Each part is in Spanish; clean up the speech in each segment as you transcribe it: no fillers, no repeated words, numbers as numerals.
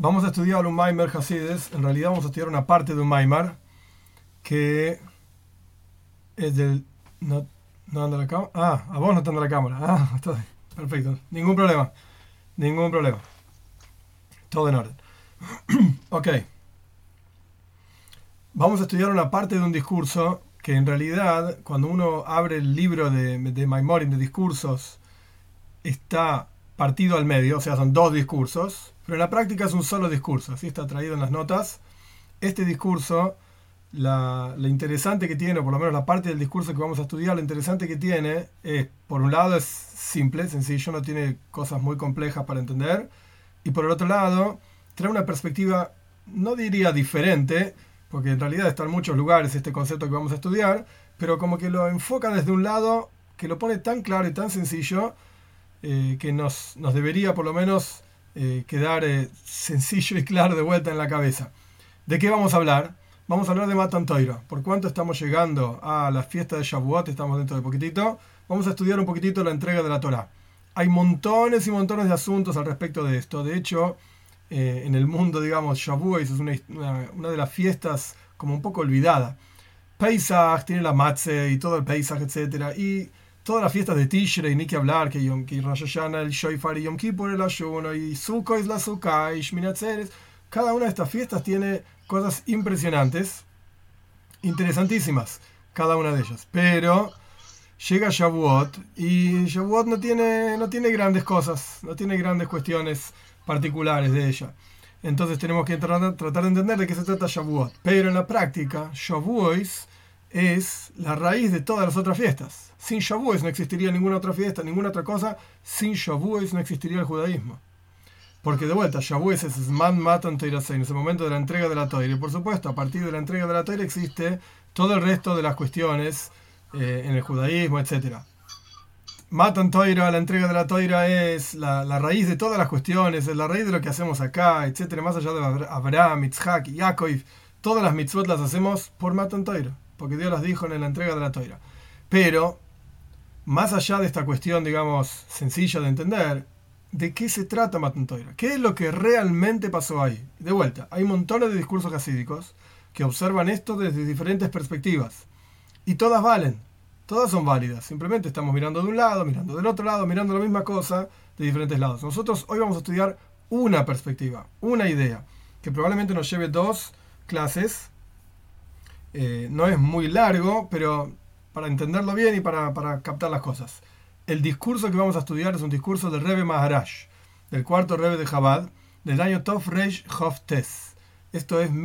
Vamos a estudiar un Maimer Hasides. En realidad vamos a estudiar una parte de un Maimer que es del... No anda la cámara. A vos no te anda la cámara. Está bien. Perfecto. Ningún problema. Ningún problema. Todo en orden. Ok. Vamos a estudiar una parte de un discurso que en realidad, cuando uno abre el libro de Maimorim, de discursos, está partido al medio, o sea, son dos discursos, pero en la práctica es un solo discurso, así está traído en las notas. Este discurso, lo interesante que tiene, o por lo menos la parte del discurso que vamos a estudiar, lo interesante que tiene es, por un lado es simple, sencillo, no tiene cosas muy complejas para entender, y por el otro lado trae una perspectiva, no diría diferente, porque en realidad está en muchos lugares este concepto que vamos a estudiar, pero como que lo enfoca desde un lado que lo pone tan claro y tan sencillo que nos debería por lo menos quedar sencillo y claro de vuelta en la cabeza. ¿De qué vamos a hablar? Vamos a hablar de Matan Torah. Por cuanto estamos llegando a la fiesta de Shavuot, estamos dentro de poquitito, vamos a estudiar un poquitito la entrega de la Torah. Hay montones y montones de asuntos al respecto de esto. De hecho, en el mundo, digamos, Shavuot es una de las fiestas como un poco olvidada. Pesach tiene la Matzeh y todo el Pesach, etcétera, y todas las fiestas de Tishrei, ni que hablar, que Rosh Hashanah, el Shoifar y Yom Kippur, el Ayuno, y Sukkot es la Sukkah, y Shmini Atzeres. Cada una de estas fiestas tiene cosas impresionantes, interesantísimas, cada una de ellas. Pero llega Shavuot, y Shavuot no tiene grandes cosas, no tiene grandes cuestiones particulares de ella. Entonces tenemos que tratar de entender de qué se trata Shavuot. Pero en la práctica, Shavuot es la raíz de todas las otras fiestas. Sin Shavuot no existiría ninguna otra fiesta, ninguna otra cosa. Sin Shavuot no existiría el judaísmo. Porque de vuelta, Shavuot es Zman Matan Torah, es el momento de la entrega de la Torah. Y por supuesto, a partir de la entrega de la Torah existe todo el resto de las cuestiones en el judaísmo, etc. Matan Torah, la entrega de la Torah es la raíz de todas las cuestiones, es la raíz de lo que hacemos acá, etc. Más allá de Abraham, Yitzhak, Yaakov, todas las mitzvot las hacemos por Matan Torah, porque Dios las dijo en la entrega de la Torah. Pero, más allá de esta cuestión, digamos, sencilla de entender, ¿de qué se trata Matan Torah? ¿Qué es lo que realmente pasó ahí? De vuelta, hay montones de discursos hasídicos que observan esto desde diferentes perspectivas. Y todas valen, todas son válidas. Simplemente estamos mirando de un lado, mirando del otro lado, mirando la misma cosa de diferentes lados. Nosotros hoy vamos a estudiar una perspectiva, una idea, que probablemente nos lleve 2 clases. No es muy largo, pero para entenderlo bien y para captar las cosas. El discurso que vamos a estudiar es un discurso del Rebbe Maharaj, del cuarto Rebbe de Chabad, del año Tov Reish Chof Tes. Esto es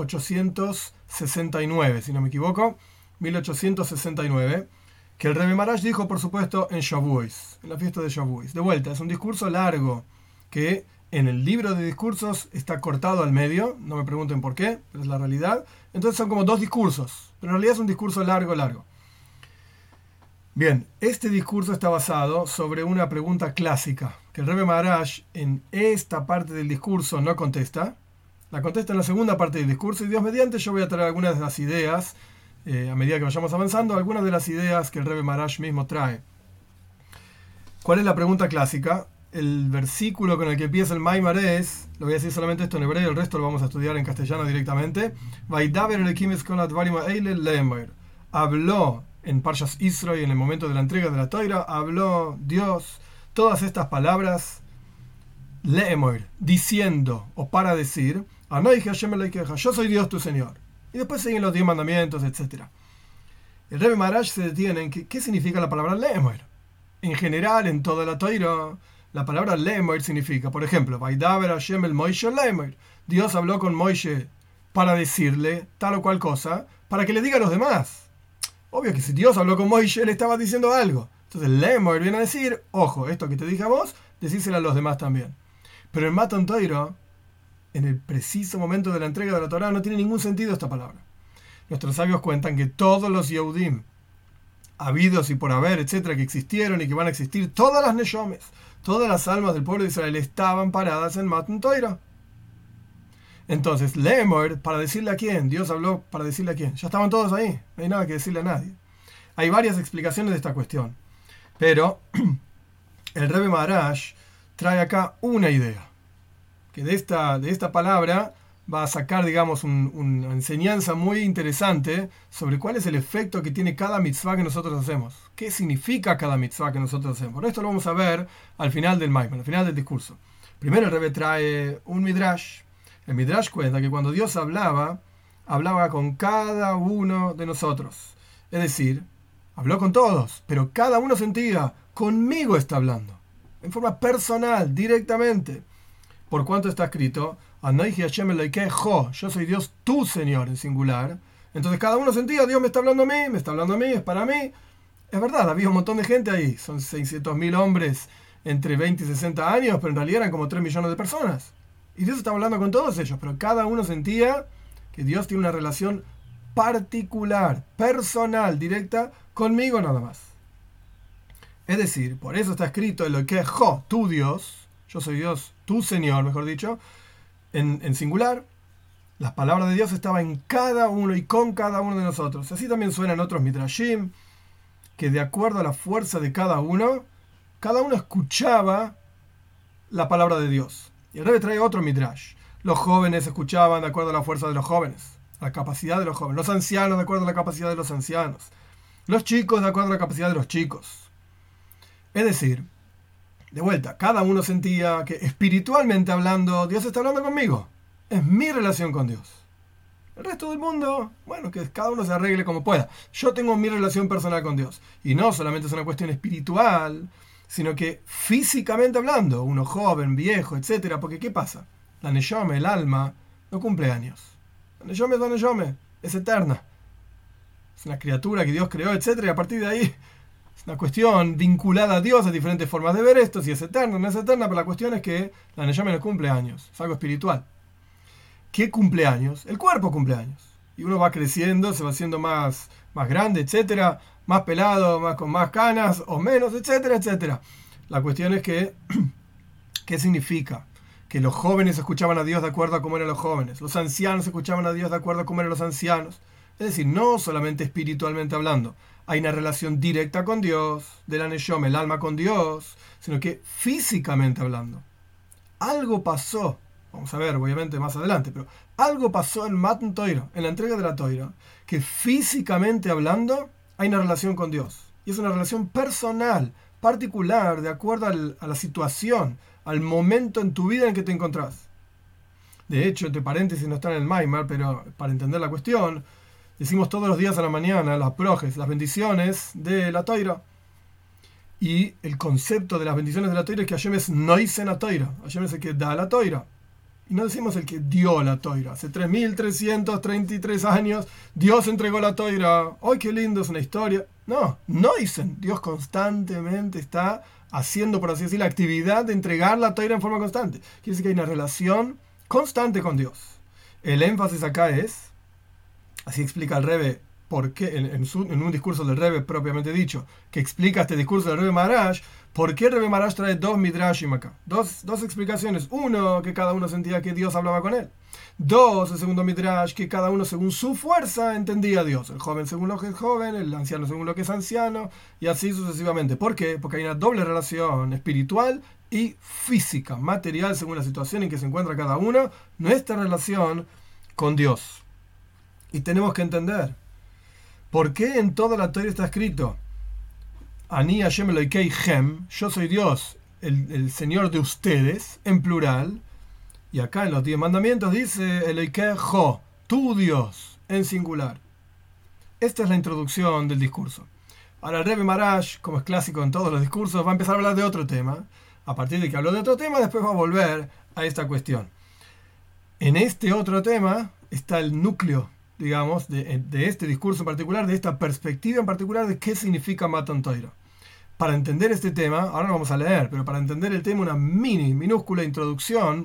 1869, si no me equivoco, 1869, que el Rebbe Maharaj dijo, por supuesto, en Shavuot, en la fiesta de Shavuot. De vuelta, es un discurso largo que en el libro de discursos está cortado al medio, no me pregunten por qué, pero es la realidad. Entonces son como 2 discursos, pero en realidad es un discurso largo. Bien, este discurso está basado sobre una pregunta clásica, que el Rebbe Maharaj en esta parte del discurso no contesta, la contesta en la segunda parte del discurso, y Dios mediante yo voy a traer algunas de las ideas, a medida que vayamos avanzando, algunas de las ideas que el Rebbe Maharaj mismo trae. ¿Cuál es la pregunta clásica? El versículo con el que empieza el Maimar es, lo voy a decir solamente esto en hebreo, el resto lo vamos a estudiar en castellano directamente. Habló en Parshas Israel, en el momento de la entrega de la Torah, habló Dios todas estas palabras, le'emor, diciendo o para decir, yo soy Dios tu Señor. Y después siguen los 10 mandamientos, etc. El Rebbe Maharaj se detiene en qué significa la palabra le'emor. En general, en toda la Torah, la palabra le'emor significa, por ejemplo, Dios habló con Moishe para decirle tal o cual cosa, para que le diga a los demás. Obvio que si Dios habló con Moishe, le estaba diciendo algo. Entonces, le'emor viene a decir, ojo, esto que te dije a vos, decíselo a los demás también. Pero en Matan Torah, en el preciso momento de la entrega de la Torah, no tiene ningún sentido esta palabra. Nuestros sabios cuentan que todos los Yehudim, habidos y por haber, etcétera, que existieron y que van a existir, todas las Neshomes, todas las almas del pueblo de Israel estaban paradas en Matan Torah. Entonces, le'emor, para decirle a quién, Dios habló para decirle a quién. Ya estaban todos ahí, no hay nada que decirle a nadie. Hay varias explicaciones de esta cuestión, pero el Rebbe Maharaj trae acá una idea. que de esta palabra va a sacar, digamos, una enseñanza muy interesante sobre cuál es el efecto que tiene cada mitzvah que nosotros hacemos. ¿Qué significa cada mitzvah que nosotros hacemos? Por esto lo vamos a ver al final del Maimon, al final del discurso. Primero el Rebbe trae un midrash. El midrash cuenta que cuando Dios hablaba con cada uno de nosotros. Es decir, habló con todos, pero cada uno sentía, conmigo está hablando. En forma personal, directamente. Por cuanto está escrito, Anoiji Hashem Eloikei Ho, yo soy Dios, tu Señor, en singular. Entonces cada uno sentía, Dios me está hablando a mí, es para mí. Es verdad, había un montón de gente ahí, son 600.000 hombres entre 20 y 60 años, pero en realidad eran como 3 millones de personas. Y Dios estaba hablando con todos ellos, pero cada uno sentía que Dios tiene una relación particular, personal, directa, conmigo nada más. Es decir, por eso está escrito Eloikei Ho, tu Dios, yo soy Dios, tu Señor, mejor dicho, en singular. Las palabras de Dios estaban en cada uno y con cada uno de nosotros. Así también suenan otros midrashim, que de acuerdo a la fuerza de cada uno escuchaba la palabra de Dios. Y el Rebbe trae otro midrash. Los jóvenes escuchaban de acuerdo a la fuerza de los jóvenes, la capacidad de los jóvenes. Los ancianos de acuerdo a la capacidad de los ancianos. Los chicos de acuerdo a la capacidad de los chicos. Es decir, de vuelta, cada uno sentía que espiritualmente hablando, Dios está hablando conmigo. Es mi relación con Dios. El resto del mundo, bueno, que cada uno se arregle como pueda. Yo tengo mi relación personal con Dios. Y no solamente es una cuestión espiritual, sino que físicamente hablando, uno joven, viejo, etcétera. Porque ¿qué pasa? La neyome, el alma, no cumple años. La neyome es la neyome, es eterna. Es una criatura que Dios creó, etcétera. Y a partir de ahí es una cuestión vinculada a Dios, a diferentes formas de ver esto, si es eterna o no es eterna, pero la cuestión es que la neyome no cumple años, es algo espiritual. ¿Qué cumpleaños? El cuerpo cumpleaños. Y uno va creciendo, se va haciendo más grande, etcétera, más pelado, con más canas o menos, etcétera, etcétera. La cuestión es que, ¿qué significa? Que los jóvenes escuchaban a Dios de acuerdo a cómo eran los jóvenes. Los ancianos escuchaban a Dios de acuerdo a cómo eran los ancianos. Es decir, no solamente espiritualmente hablando. Hay una relación directa con Dios, de la neyome, el alma con Dios, sino que físicamente hablando. Algo pasó. Vamos a ver, obviamente, más adelante, pero algo pasó en Matan Torah, en la entrega de la Torah, que físicamente hablando hay una relación con Dios. Y es una relación personal, particular, de acuerdo a la situación, al momento en tu vida en que te encontrás. De hecho, entre paréntesis no está en el Maimar, pero para entender la cuestión, decimos todos los días a la mañana las projes, las bendiciones de la Torah. Y el concepto de las bendiciones de la Torah es que Hashem es noisen a Torah. Hashem es el que da la Torah. Y no decimos el que dio la Torah. Hace 3.333 años Dios entregó la Torah. ¡Ay, qué lindo! Es una historia. No, noisen. Dios constantemente está haciendo, por así decir, la actividad de entregar la Torah en forma constante. Quiere decir que hay una relación constante con Dios. El énfasis acá es, así explica el Rebbe, por qué, en un discurso del Rebbe propiamente dicho, que explica este discurso del Rebbe Maharash, ¿por qué el Rebbe Maharash trae dos midrashim acá? Dos explicaciones. Uno, que cada uno sentía que Dios hablaba con él. Dos, el segundo midrash, que cada uno según su fuerza entendía a Dios. El joven según lo que es joven, el anciano según lo que es anciano, y así sucesivamente. ¿Por qué? Porque hay una doble relación espiritual y física, material, según la situación en que se encuentra cada uno, nuestra relación con Dios. Y tenemos que entender, ¿por qué en toda la Torah está escrito Ani Hashem Eloikei Hem, yo soy Dios, el Señor de ustedes, en plural? Y acá en los 10 mandamientos dice Eloikei Ho, tu Dios, en singular. Esta es la introducción del discurso. Ahora el Rebbe Maharash, como es clásico en todos los discursos, va a empezar a hablar de otro tema. A partir de que habló de otro tema, después va a volver a esta cuestión. En este otro tema está el núcleo, digamos, de este discurso en particular, de esta perspectiva en particular de qué significa Matan Torah. Para entender este tema, ahora lo vamos a leer, pero para entender el tema, una minúscula introducción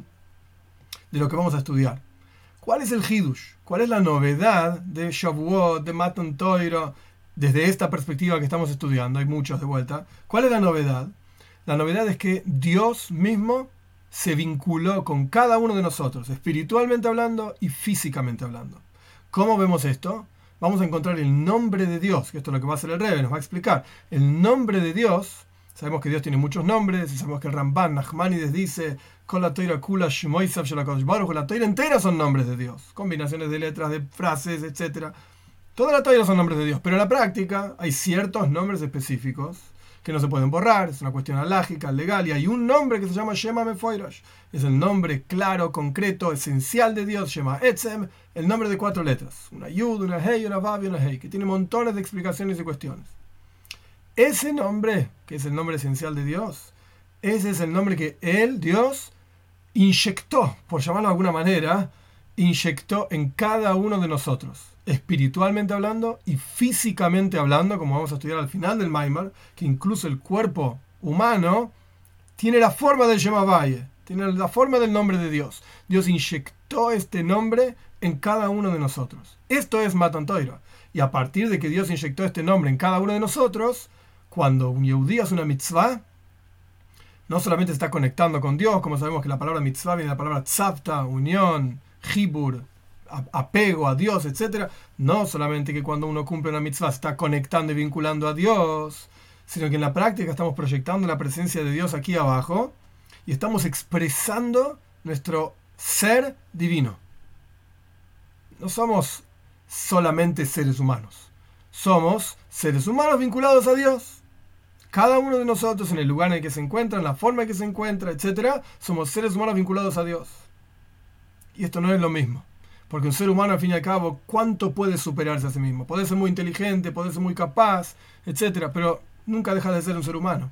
de lo que vamos a estudiar. ¿Cuál es el Hidush? ¿Cuál es la novedad de Shavuot, de Matan Torah, desde esta perspectiva que estamos estudiando? Hay muchos de vuelta. ¿Cuál es la novedad? La novedad es que Dios mismo se vinculó con cada uno de nosotros, espiritualmente hablando y físicamente hablando. ¿Cómo vemos esto? Vamos a encontrar el nombre de Dios, que esto es lo que va a hacer el Rebbe, nos va a explicar. El nombre de Dios Sabemos que Dios tiene muchos nombres, y sabemos que el Ramban Nachmanides dice, con la Toira Kula Shmoisav Shalakadosh Baruj Hu, la Toira entera son nombres de Dios, combinaciones de letras, de frases, etc. Toda la Toira son nombres de Dios, pero en la práctica hay ciertos nombres específicos que no se pueden borrar, es una cuestión alágica, legal, y hay un nombre que se llama Shema Mefoirash, es el nombre claro, concreto, esencial de Dios, Shema Etzem, el nombre de 4 letras, una Yud, una Hei, una Vav y una Hei, que tiene montones de explicaciones y cuestiones. Ese nombre, que es el nombre esencial de Dios, ese es el nombre que Él, Dios, inyectó, por llamarlo de alguna manera, inyectó en cada uno de nosotros, espiritualmente hablando y físicamente hablando, como vamos a estudiar al final del Maimar, que incluso el cuerpo humano tiene la forma del Shema Vaye, tiene la forma del nombre de Dios. Dios inyectó este nombre en cada uno de nosotros. Esto es Matan Torah. Y a partir de que Dios inyectó este nombre en cada uno de nosotros, cuando un Yehudí hace una mitzvah, no solamente está conectando con Dios, como sabemos que la palabra mitzvah viene de la palabra tzavta, unión, jibur, apego a Dios, etc. No solamente que cuando uno cumple una mitzvah está conectando y vinculando a Dios, sino que en la práctica estamos proyectando la presencia de Dios aquí abajo y estamos expresando nuestro ser divino. No somos solamente seres humanos, somos seres humanos vinculados a Dios. Cada uno de nosotros, en el lugar en el que se encuentra, en la forma en que se encuentra, etc., somos seres humanos vinculados a Dios. Y esto no es lo mismo. Porque un ser humano, al fin y al cabo, ¿cuánto puede superarse a sí mismo? Puede ser muy inteligente, puede ser muy capaz, etc., pero nunca deja de ser un ser humano.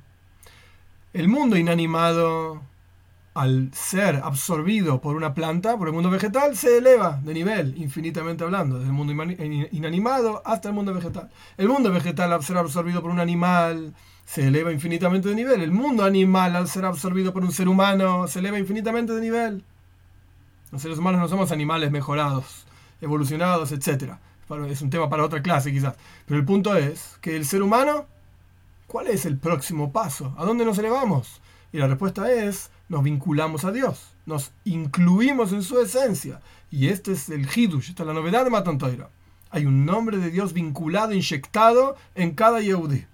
El mundo inanimado, al ser absorbido por una planta, por el mundo vegetal, se eleva de nivel, infinitamente hablando, desde el mundo inanimado hasta el mundo vegetal. El mundo vegetal, al ser absorbido por un animal, se eleva infinitamente de nivel. El mundo animal, al ser absorbido por un ser humano, se eleva infinitamente de nivel. Los seres humanos no somos animales mejorados, evolucionados, etc. Es un tema para otra clase quizás. Pero el punto es que el ser humano, ¿cuál es el próximo paso? ¿A dónde nos elevamos? Y la respuesta es, nos vinculamos a Dios, nos incluimos en su esencia. Y este es el Hidush, esta es la novedad de Matan Torah. Hay un nombre de Dios vinculado, inyectado en cada Yehudí,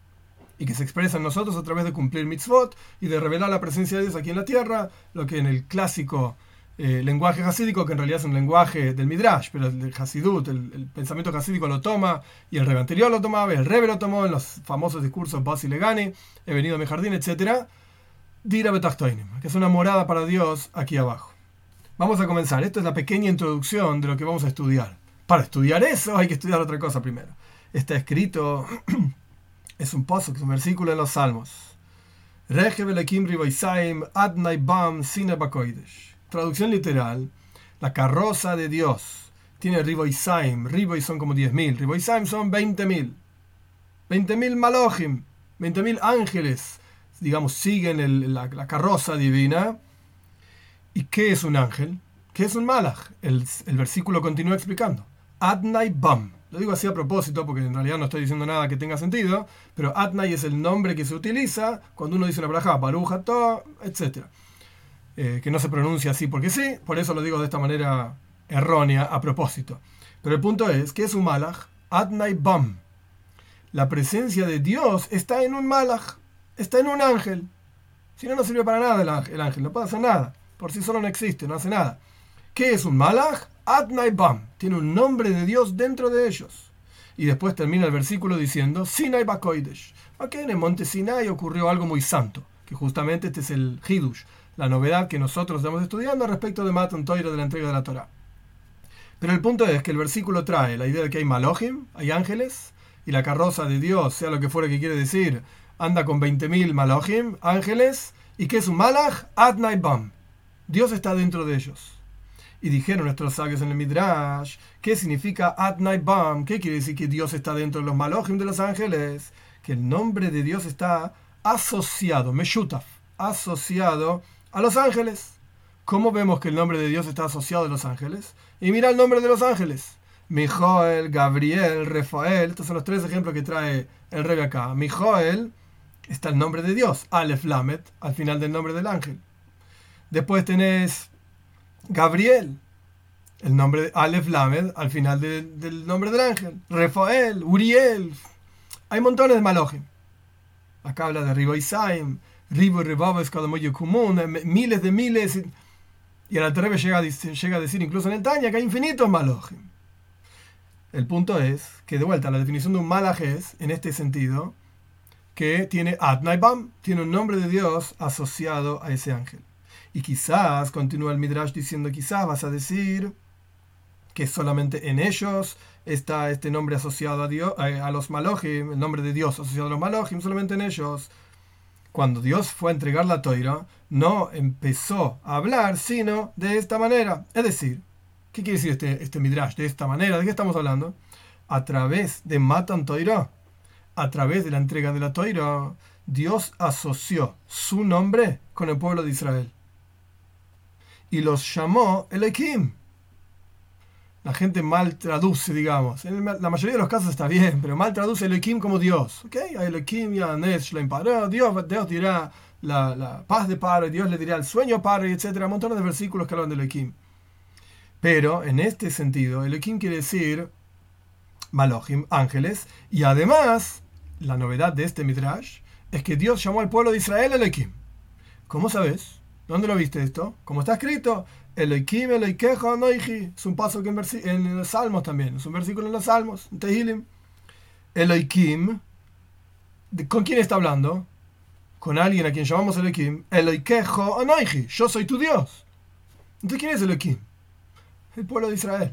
y que se expresa en nosotros a través de cumplir mitzvot y de revelar la presencia de Dios aquí en la tierra, lo que en el clásico lenguaje hasídico, que en realidad es un lenguaje del Midrash, pero el Hasidut, el pensamiento hasídico lo toma, y el Rebbe anterior lo tomaba, el Rebbe lo tomó en los famosos discursos Basi Legani, He venido a mi jardín, etc. Dira Betachtoinim, que es una morada para Dios aquí abajo. Vamos a comenzar. Esto es la pequeña introducción de lo que vamos a estudiar. Para estudiar eso hay que estudiar otra cosa primero. Está escrito, es un pasuk, es un versículo en los Salmos. Rejev Elokim Riboisaim Adnai Bam Sine Bakoidesh. Traducción literal, la carroza de Dios tiene Riboisaim. Ribois son como 10.000. Riboisaim son 20.000. 20.000 Malojim, 20.000 ángeles, digamos, siguen la carroza divina. ¿Y qué es un ángel? ¿Qué es un malach? El versículo continúa explicando. Adnai Bam. Lo digo así a propósito porque en realidad no estoy diciendo nada que tenga sentido, pero Adnai es el nombre que se utiliza cuando uno dice una braja, Baruch Atah, etc. Que no se pronuncia así porque sí, por eso lo digo de esta manera errónea a propósito. Pero el punto es, ¿qué es un malach? Adnai Bam. La presencia de Dios está en un malach, está en un ángel. Si no, no sirve para nada el ángel, no puede hacer nada. Por sí solo no existe, no hace nada. ¿Qué es un malach? Adnai Bam. Tiene un nombre de Dios dentro de ellos. Y después termina el versículo diciendo, Sinai Bakoidesh. Aquí en el monte Sinai ocurrió algo muy santo, que justamente este es el Hidush, la novedad que nosotros estamos estudiando respecto de Matan Torah, de la entrega de la Torah. Pero el punto es que el versículo trae la idea de que hay Malojim, hay ángeles, y la carroza de Dios, sea lo que fuera que quiere decir, anda con 20.000 Malojim, ángeles, y que es un Malach, Adnai Bam. Dios está dentro de ellos. Y dijeron nuestros sabios en el Midrash, ¿qué significa Adnai Bam? ¿Qué quiere decir que Dios está dentro de los Malojim de los ángeles? Que el nombre de Dios está asociado, Meshutaf, asociado a los ángeles. ¿Cómo vemos que el nombre de Dios está asociado a los ángeles? Y mira el nombre de los ángeles. Mijoel, Gabriel, Rafael. Estos son los 3 ejemplos que trae el Rebbe acá. Mijoel, está el nombre de Dios. Aleph Lamet, al final del nombre del ángel. Después tenés Gabriel, el nombre de Aleph Lamed, al final del nombre del ángel. Rafael, Uriel. Hay montones de Malojim. Acá habla de Riboisaim, Ribo y Ribabo es cada moyo común, miles de miles. Y el Alter Rebbe llega a decir incluso en el Tanya que hay infinitos malojim. El punto es que, de vuelta, la definición de un malaj es, en este sentido, que tiene Adnaibam, tiene un nombre de Dios asociado a ese ángel. Y quizás, continúa el Midrash diciendo, quizás vas a decir que solamente en ellos está este nombre asociado a Dios, a los malojim, el nombre de Dios asociado a los malojim, solamente en ellos. Cuando Dios fue a entregar la Toira, no empezó a hablar, sino de esta manera. Es decir, ¿qué quiere decir este Midrash? De esta manera, ¿de qué estamos hablando? A través de Matan Toira, a través de la entrega de la Toira, Dios asoció su nombre con el pueblo de Israel. Y los llamó Elohim. La gente mal traduce, digamos. En la mayoría de los casos está bien, pero mal traduce Elohim como Dios. ¿Ok? Elohim ya Dios dirá la paz de Paro, Dios le dirá el sueño Paro, etc. Montones de versículos que hablan de Elohim. Pero en este sentido, Elohim quiere decir Malojim, ángeles. Y además, la novedad de este Midrash es que Dios llamó al pueblo de Israel Elohim. ¿Cómo sabes? ¿Dónde lo viste esto? ¿Cómo está escrito? Elohim, Eloikejo, Noichi. Es un paso que en los Salmos también. Es un versículo en los Salmos, en Tehilim. Elohim, ¿con quién está hablando? Con alguien a quien llamamos Elohim. Eloikejo, Noichi. Yo soy tu Dios. Entonces, ¿quién es Elohim? El pueblo de Israel.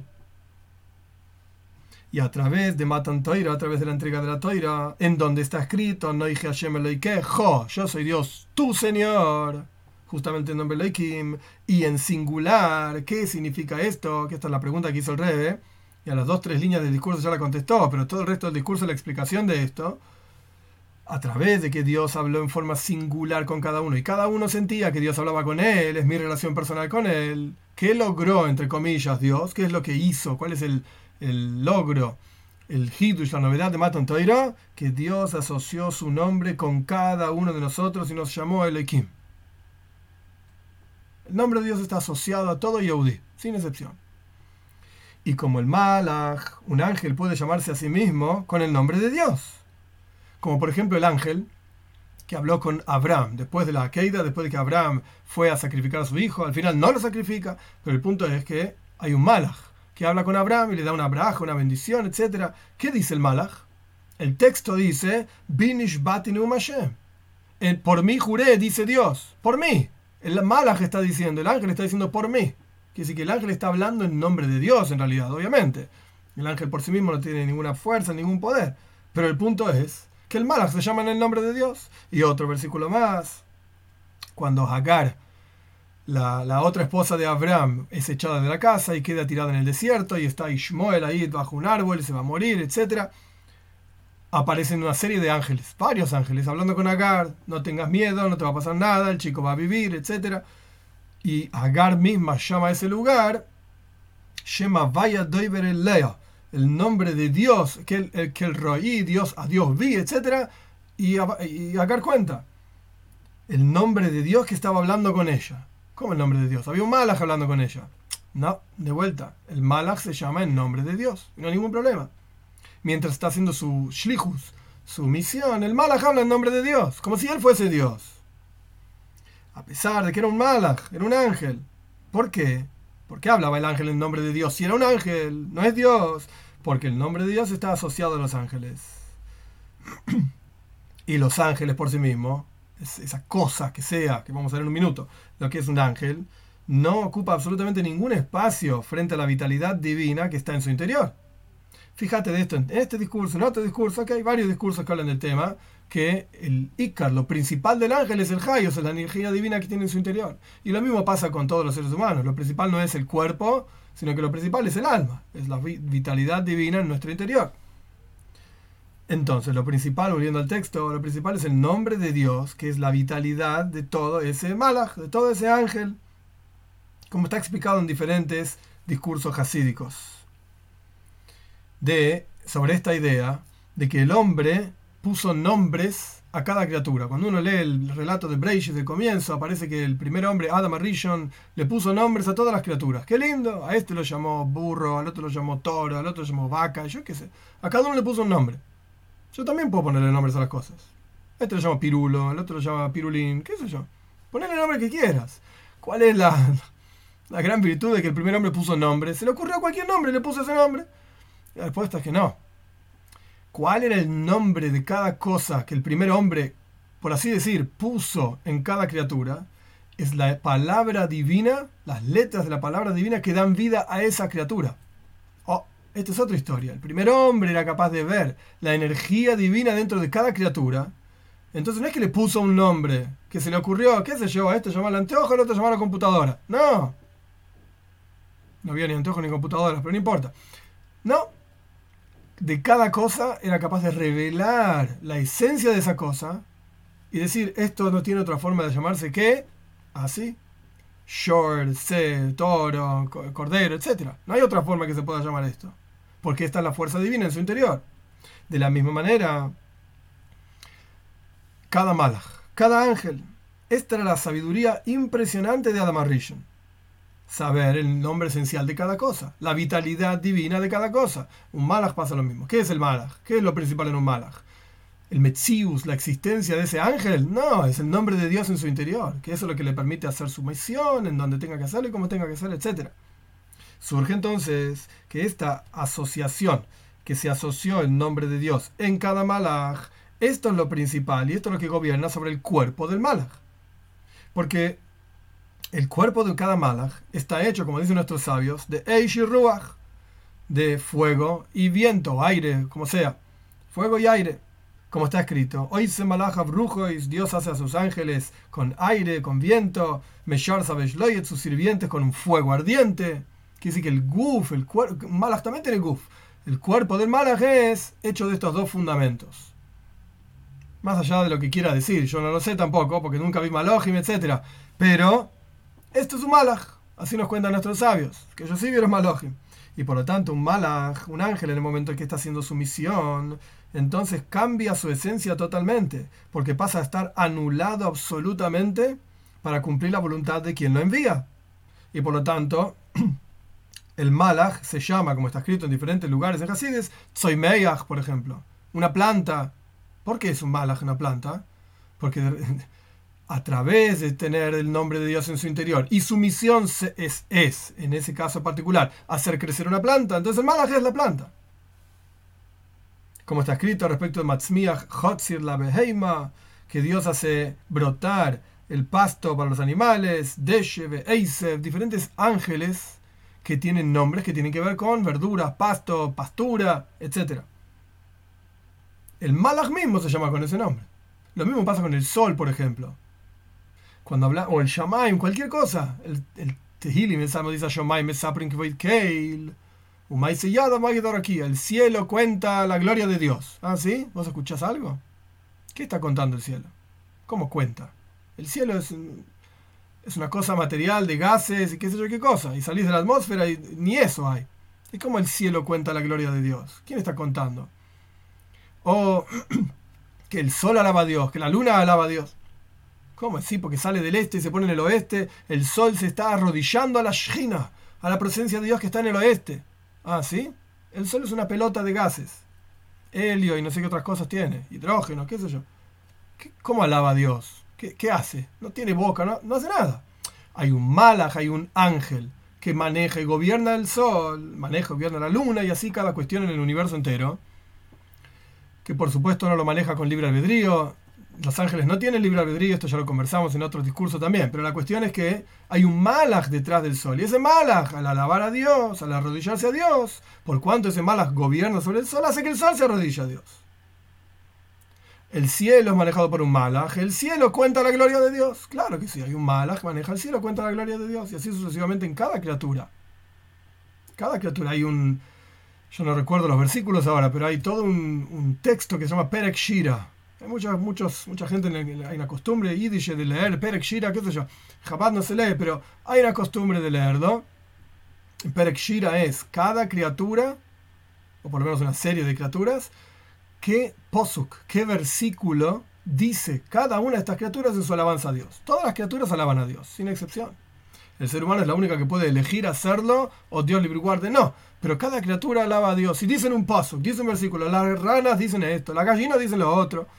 Y a través de Matan Toira, a través de la entrega de la Toira, en donde está escrito, Noichi Hashem Eloikejo, yo soy Dios, tu Señor. Justamente el nombre Elohim, y en singular, ¿qué significa esto? Que esta es la pregunta que hizo el Rebbe, y a las 2-3 líneas del discurso ya la contestó, pero todo el resto del discurso es la explicación de esto, a través de que Dios habló en forma singular con cada uno, y cada uno sentía que Dios hablaba con él, es mi relación personal con él. ¿Qué logró, entre comillas, Dios? ¿Qué es lo que hizo? ¿Cuál es el logro? El Hidush, la novedad de Matan Toira, que Dios asoció su nombre con cada uno de nosotros y nos llamó Elohim. El nombre de Dios está asociado a todo Yehudí, sin excepción. Y como el Malach, un ángel puede llamarse a sí mismo con el nombre de Dios. Como por ejemplo el ángel que habló con Abraham después de la Akeida, después de que Abraham fue a sacrificar a su hijo. Al final no lo sacrifica, pero el punto es que hay un Malach que habla con Abraham y le da una braja, una bendición, etc. ¿Qué dice el Malach? El texto dice, Binish batinu Hashem. Por mí juré, dice Dios, por mí. El Malach está diciendo, el ángel está diciendo por mí. Quiere decir que el ángel está hablando en nombre de Dios, en realidad, obviamente. El ángel por sí mismo no tiene ninguna fuerza, ningún poder. Pero el punto es que el Malach se llama en el nombre de Dios. Y otro versículo más, cuando Hagar, la otra esposa de Abraham, es echada de la casa y queda tirada en el desierto, y está Ishmael ahí bajo un árbol, se va a morir, etc., aparecen una serie de ángeles, varios ángeles, hablando con Agar, no tengas miedo, no te va a pasar nada, el chico va a vivir, etc. Y Agar misma llama a ese lugar, Shema Vaya Doiber el Lea, el nombre de Dios, que el Roí, Dios, a Dios vi, etc. Y Agar cuenta, el nombre de Dios que estaba hablando con ella. ¿Cómo el nombre de Dios? Había un Malach hablando con ella. No, de vuelta, el Malach se llama en nombre de Dios, no hay ningún problema. Mientras está haciendo su shlichus, su misión, el Malach habla en nombre de Dios, como si él fuese Dios. A pesar de que era un Malach, era un ángel. ¿Por qué? ¿Por qué hablaba el ángel en nombre de Dios? Si era un ángel, no es Dios. Porque el nombre de Dios está asociado a los ángeles. Y los ángeles por sí mismos, esa cosa que sea, que vamos a ver en un minuto, lo que es un ángel, no ocupa absolutamente ningún espacio frente a la vitalidad divina que está en su interior. Fíjate de esto en este discurso, en otro discurso, que hay varios discursos que hablan del tema, que el Ícar, lo principal del ángel es el Hayos, es la energía divina que tiene en su interior. Y lo mismo pasa con todos los seres humanos. Lo principal no es el cuerpo, sino que lo principal es el alma, es la vitalidad divina en nuestro interior. Entonces, lo principal, volviendo al texto, lo principal es el nombre de Dios, que es la vitalidad de todo ese Malach, de todo ese ángel, como está explicado en diferentes discursos hasídicos. Sobre esta idea de que el hombre puso nombres a cada criatura. Cuando uno lee el relato de Breishis del comienzo, aparece que el primer hombre, Adam Arishon, le puso nombres a todas las criaturas. ¡Qué lindo! A este lo llamó burro, al otro lo llamó toro, al otro lo llamó vaca, yo qué sé. A cada uno le puso un nombre. Yo también puedo ponerle nombres a las cosas. Este lo llama Pirulo, el otro lo llama Pirulín, qué sé yo. Ponle el nombre que quieras. ¿Cuál es la gran virtud de que el primer hombre puso nombre? Se le ocurrió cualquier nombre, le puso ese nombre. Y la respuesta es que no. ¿Cuál era el nombre de cada cosa que el primer hombre, por así decir, puso en cada criatura? Es la palabra divina, las letras de la palabra divina que dan vida a esa criatura. Oh, esta es otra historia. El primer hombre era capaz de ver la energía divina dentro de cada criatura. Entonces no es que le puso un nombre, que se le ocurrió, qué sé yo, a este llamaba el anteojo, al otro llamaba la computadora. No. No había ni anteojos ni computadoras, pero no importa. No. De cada cosa era capaz de revelar la esencia de esa cosa y decir, esto no tiene otra forma de llamarse que así. Short, toro, cordero, etc. No hay otra forma que se pueda llamar esto. Porque esta es la fuerza divina en su interior. De la misma manera, cada malach, cada ángel. Esta era la sabiduría impresionante de Adam HaRishon. Saber el nombre esencial de cada cosa, la vitalidad divina de cada cosa. Un malach pasa lo mismo. ¿Qué es el malach? ¿Qué es lo principal en un malach? ¿El metzius, la existencia de ese ángel? No, es el nombre de Dios en su interior, que eso es lo que le permite hacer su misión, en donde tenga que hacerlo y cómo tenga que hacerlo, etc. Surge entonces que esta asociación, que se asoció el nombre de Dios en cada malach, esto es lo principal y esto es lo que gobierna sobre el cuerpo del malach. Porque el cuerpo de cada malach está hecho, como dicen nuestros sabios, de eish y ruach, de fuego y viento, aire, como sea, fuego y aire, como está escrito. Oise malach abrujois, Dios hace a sus ángeles con aire, con viento, meshar sabeshloyet, sus sirvientes con un fuego ardiente. Quiere decir que el guf, el cuerpo, malach también tiene guf. El cuerpo del malach es hecho de estos dos fundamentos. Más allá de lo que quiera decir, yo no lo sé tampoco, porque nunca vi malojim, etc. Pero esto es un malach, así nos cuentan nuestros sabios, que ellos sí vieron malojim. Y por lo tanto un malach, un ángel en el momento en que está haciendo su misión, entonces cambia su esencia totalmente, porque pasa a estar anulado absolutamente para cumplir la voluntad de quien lo envía. Y por lo tanto, el malach se llama, como está escrito en diferentes lugares en Hasides, tzoymeach, por ejemplo, una planta. ¿Por qué es un malach una planta? Porque a través de tener el nombre de Dios en su interior y su misión es, en ese caso particular, hacer crecer una planta, entonces el malach es la planta. Como está escrito respecto de Matzmiach Hotzir la Beheima, que Dios hace brotar el pasto para los animales, Deshev, Eisev, diferentes ángeles que tienen nombres que tienen que ver con verduras, pasto, pastura, etc. El malach mismo se llama con ese nombre. Lo mismo pasa con el sol, por ejemplo. Cuando habla, o el Shamaim, cualquier cosa. El Tehilim, el Salmo dice Shamaim, Mesaprin Kvoid Keil, Umay Sellada, aquí. El cielo cuenta la gloria de Dios. ¿Ah, sí? ¿Vos escuchás algo? ¿Qué está contando el cielo? ¿Cómo cuenta? El cielo es una cosa material de gases y qué sé yo qué cosa. Y salís de la atmósfera y ni eso hay. ¿Y cómo el cielo cuenta la gloria de Dios? ¿Quién está contando? O que el sol alaba a Dios, que la luna alaba a Dios. ¿Cómo? Sí, porque sale del este y se pone en el oeste. El sol se está arrodillando a la Shechina, a la presencia de Dios que está en el oeste. Ah, ¿sí? El sol es una pelota de gases. Helio y no sé qué otras cosas tiene. Hidrógeno, qué sé yo. ¿Cómo alaba a Dios? ¿Qué hace? No tiene boca, no hace nada. Hay un malach, hay un ángel que maneja y gobierna el sol, maneja y gobierna la luna y así cada cuestión en el universo entero. Que por supuesto no lo maneja con libre albedrío. Los ángeles no tienen libre albedrío, esto ya lo conversamos en otro discurso también, pero la cuestión es que hay un malach detrás del sol, y ese malach, al alabar a Dios, al arrodillarse a Dios, por cuanto ese malach gobierna sobre el sol, hace que el sol se arrodille a Dios. El cielo es manejado por un malach, el cielo cuenta la gloria de Dios. Claro que sí, hay un malach que maneja el cielo, cuenta la gloria de Dios, y así sucesivamente en cada criatura. Cada criatura hay un... Yo no recuerdo los versículos ahora, pero hay todo un texto que se llama Perek Shira. Hay mucha gente, hay una costumbre yiddish de leer Perek Shira, qué sé yo. Chabad no se lee, pero hay una costumbre de leerlo. Perek Shira es cada criatura, o por lo menos una serie de criaturas, qué posuk, qué versículo dice cada una de estas criaturas en su alabanza a Dios. Todas las criaturas alaban a Dios, sin excepción. El ser humano es la única que puede elegir hacerlo, o Dios libre y guarde, no. Pero cada criatura alaba a Dios. Si dicen un paso, dicen un versículo, las ranas dicen esto, las gallinas dicen lo otro.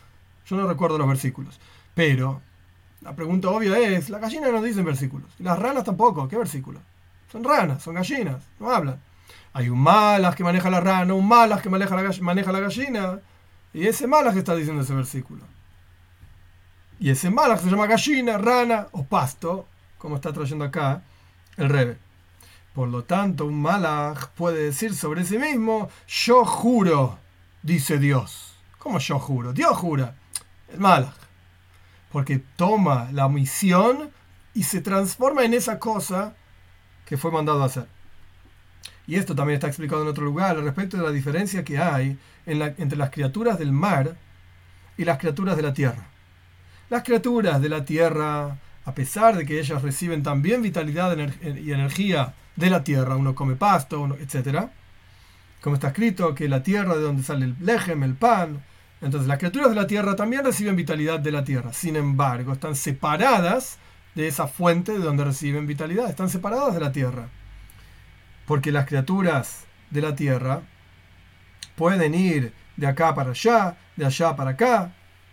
Yo no recuerdo los versículos. Pero la pregunta obvia es, las gallinas no dicen versículos. Y las ranas tampoco. ¿Qué versículos? Son ranas, son gallinas, no hablan. Hay un malas que maneja la rana, un malas que maneja la gallina. Y ese malas que está diciendo ese versículo. Y ese malas se llama gallina, rana o pasto, como está trayendo acá el Rebbe. Por lo tanto, un malaj puede decir sobre sí mismo, yo juro, dice Dios. ¿Cómo yo juro? Dios jura. El malaj. Porque toma la misión y se transforma en esa cosa que fue mandado a hacer. Y esto también está explicado en otro lugar al respecto de la diferencia que hay entre las criaturas del mar y las criaturas de la tierra. Las criaturas de la tierra, a pesar de que ellas reciben también vitalidad y energía de la tierra, uno come pasto, etc., como está escrito, que la tierra de donde sale el lejem, el pan. Entonces las criaturas de la tierra también reciben vitalidad de la tierra. Sin embargo, están separadas de esa fuente de donde reciben vitalidad. Están separadas de la tierra. Porque las criaturas de la tierra pueden ir de acá para allá, de allá para acá.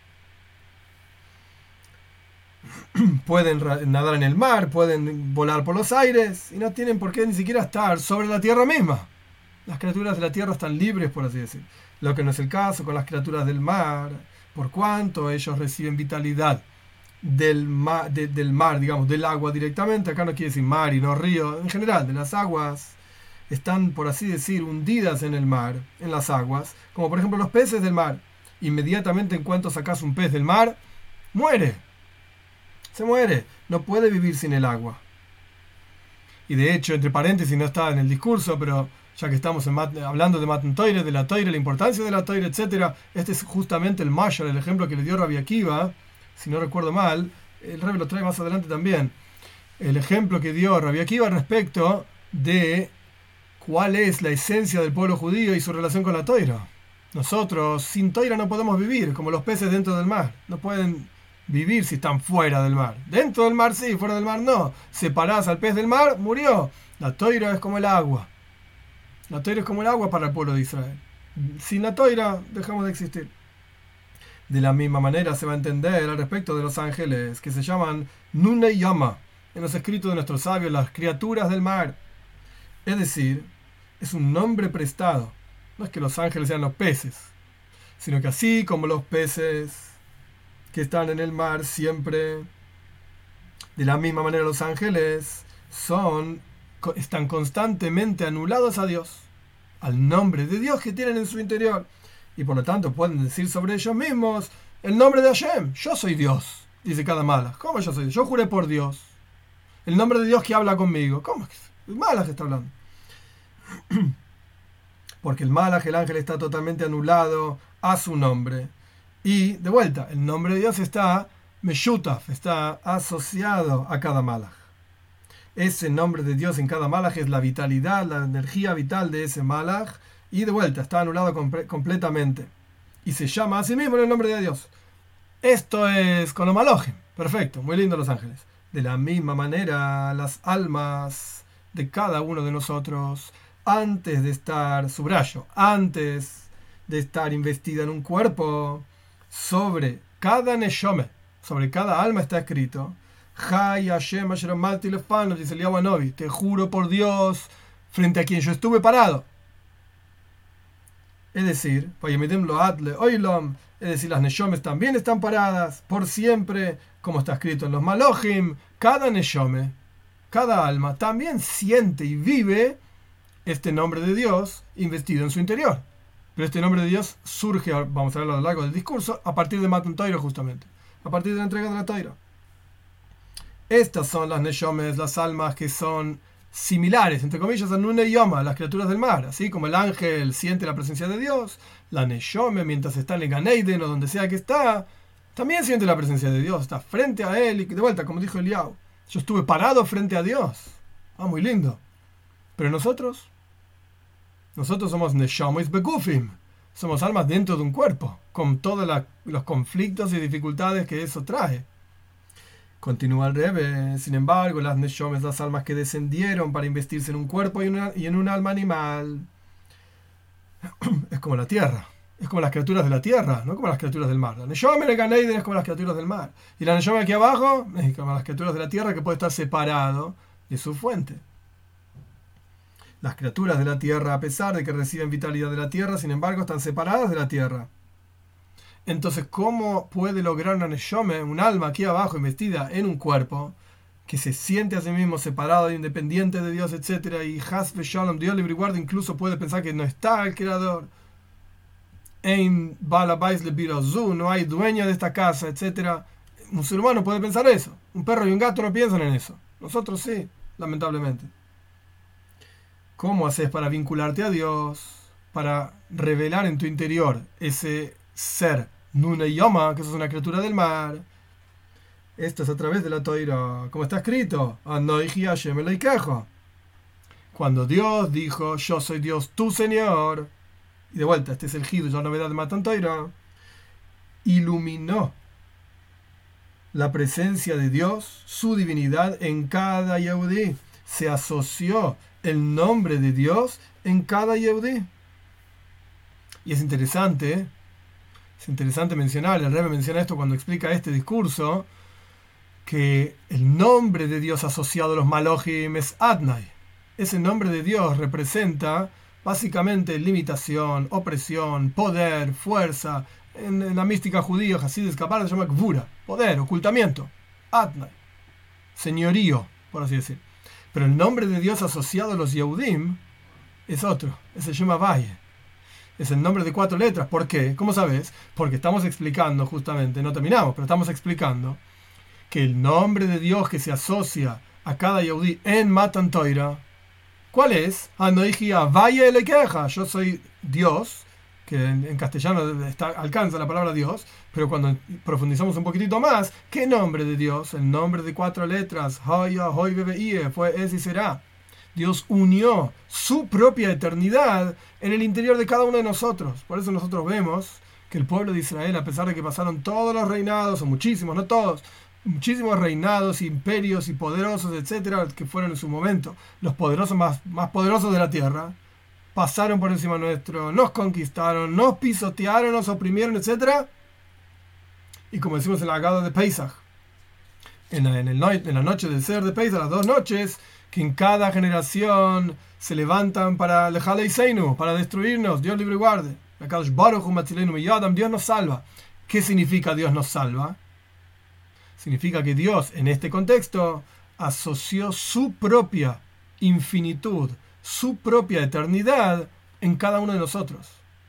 Pueden nadar en el mar, pueden volar por los aires y no tienen por qué ni siquiera estar sobre la tierra misma. Las criaturas de la tierra están libres, por así decir. Lo que no es el caso con las criaturas del mar, por cuanto ellos reciben vitalidad del mar, digamos, del agua directamente. Acá no quiere decir mar y no río, en general, de las aguas. Están, por así decir, hundidas en el mar, en las aguas, como por ejemplo los peces del mar. Inmediatamente en cuanto sacas un pez del mar, muere. Se muere, no puede vivir sin el agua. Y de hecho, entre paréntesis, no está en el discurso, pero ya que estamos hablando de Matan Toire, de la Toire, la importancia de la Toire, etc., este es justamente el Mashal, el ejemplo que le dio Rabbi Akiva, si no recuerdo mal, el Rebbe lo trae más adelante también, el ejemplo que dio Rabbi Akiva respecto de cuál es la esencia del pueblo judío y su relación con la Toira. Nosotros sin Toira no podemos vivir, como los peces dentro del mar, no pueden vivir si están fuera del mar. Dentro del mar sí, fuera del mar no. Separás al pez del mar, murió. La toira es como el agua. La toira es como el agua para el pueblo de Israel. Sin la toira dejamos de existir. De la misma manera se va a entender al respecto de los ángeles, que se llaman Nune Yama, en los escritos de nuestros sabios, las criaturas del mar. Es decir, es un nombre prestado. No es que los ángeles sean los peces, sino que así como los peces que están en el mar siempre, de la misma manera los ángeles están constantemente anulados a Dios, al nombre de Dios que tienen en su interior, y por lo tanto pueden decir sobre ellos mismos el nombre de Hashem. Yo soy Dios, dice cada malaj. ¿Cómo yo soy Dios? Yo juré por Dios. El nombre de Dios que habla conmigo. ¿Cómo es que el malaj está hablando? Porque el malaj, el ángel, está totalmente anulado a su nombre. Y, de vuelta, el nombre de Dios está meshutaf, está asociado a cada malaj. Ese nombre de Dios en cada malaj es la vitalidad, la energía vital de ese malaj. Y, de vuelta, está anulado completamente. Y se llama a sí mismo en el nombre de Dios. Esto es con los malojim. Perfecto, muy lindo los ángeles. De la misma manera, las almas de cada uno de nosotros, antes de estar, subrayo, antes de estar investida en un cuerpo, sobre cada neshome, sobre cada alma está escrito, Jai Hashem Asher Amalti Lefano, dice Eliyahu Hanovi, te juro por Dios, frente a quien yo estuve parado. Es decir, es decir, las neshomes también están paradas por siempre, como está escrito en los malojim. Cada neshome, cada alma, también siente y vive este nombre de Dios investido en su interior. Pero este nombre de Dios surge, vamos a verlo a lo largo del discurso, a partir de Matan Torah justamente, a partir de la entrega de la Torah. Estas son las neshomes, las almas que son similares, entre comillas, a Nune Yoma, las criaturas del mar. Así como el ángel siente la presencia de Dios, la neshome, mientras está en el Gan Eden o donde sea que está, también siente la presencia de Dios, está frente a él y de vuelta, como dijo Eliyahu, yo estuve parado frente a Dios. Muy lindo. Pero nosotros somos neshomes begufim, somos almas dentro de un cuerpo, con todos los conflictos y dificultades que eso trae. Continúa el Rebbe, sin embargo, las neshomes, las almas que descendieron para investirse en un cuerpo y en un alma animal, es como la tierra. es como las criaturas de la tierra, no como las criaturas del mar. La Neshama en el Gan Eden es como las criaturas del mar. Y la Neshama aquí abajo es como las criaturas de la tierra, que puede estar separado de su fuente. Las criaturas de la tierra, a pesar de que reciben vitalidad de la tierra, sin embargo, están separadas de la tierra. Entonces, ¿cómo puede lograr una Neshama, un alma aquí abajo, investida en un cuerpo, que se siente a sí mismo separado, independiente de Dios, etcétera, y Has Shalom, Dios libre y guarda, incluso puede pensar que no está el Creador? Ein Balabais le Birazu, no hay dueño de esta casa, etcétera. Un ser humano puede pensar eso. Un perro y un gato no piensan en eso. Nosotros sí, lamentablemente. ¿Cómo haces para vincularte a Dios? Para revelar en tu interior ese ser, Nune Yoma, que es una criatura del mar. Esto es a través de la Toira. Como está escrito, cuando Dios dijo, yo soy Dios, tu Señor. Y de vuelta, este es el Hidush, la novedad de Matan Toira. Iluminó la presencia de Dios, su divinidad en cada Yehudí. Se asoció el nombre de Dios en cada Yehudí. Y es interesante mencionar, el Rebbe menciona esto cuando explica este discurso, que el nombre de Dios asociado a los Malojim es Adnai. Ese nombre de Dios representa básicamente limitación, opresión, poder, fuerza. En la mística judía, Hasidus Kabbalah, se llama Gvura, poder, ocultamiento, Adnai, señorío, por así decir. Pero el nombre de Dios asociado a los Yehudim es otro, es el Shema Vaye. Es el nombre de 4 letras. ¿Por qué? ¿Cómo sabes? Porque estamos explicando justamente, no terminamos, pero estamos explicando que el nombre de Dios que se asocia a cada Yehudí en Matan Toira, ¿cuál es? Vaye le queja. Yo soy Dios, que en castellano alcanza la palabra Dios, pero cuando profundizamos un poquitito más, ¿qué nombre de Dios? El nombre de 4 letras, Haya, Hoy, Bebe, Ie, fue, es y será. Dios unió su propia eternidad en el interior de cada uno de nosotros. Por eso nosotros vemos que el pueblo de Israel, a pesar de que pasaron todos los reinados, o muchísimos, no todos, muchísimos reinados, imperios y poderosos, etcétera, que fueron en su momento los poderosos más poderosos de la tierra, pasaron por encima nuestro, nos conquistaron, nos pisotearon, nos oprimieron, etcétera. Y como decimos en la Haggadah de Pesach, en la noche del Seder de Pesach, las 2 noches, que en cada generación se levantan para Lejale Seinu, para destruirnos, Dios libre y guarde. Dios nos salva. ¿Qué significa Dios nos salva? Significa que Dios, en este contexto, asoció su propia infinitud, su propia eternidad en cada uno de nosotros.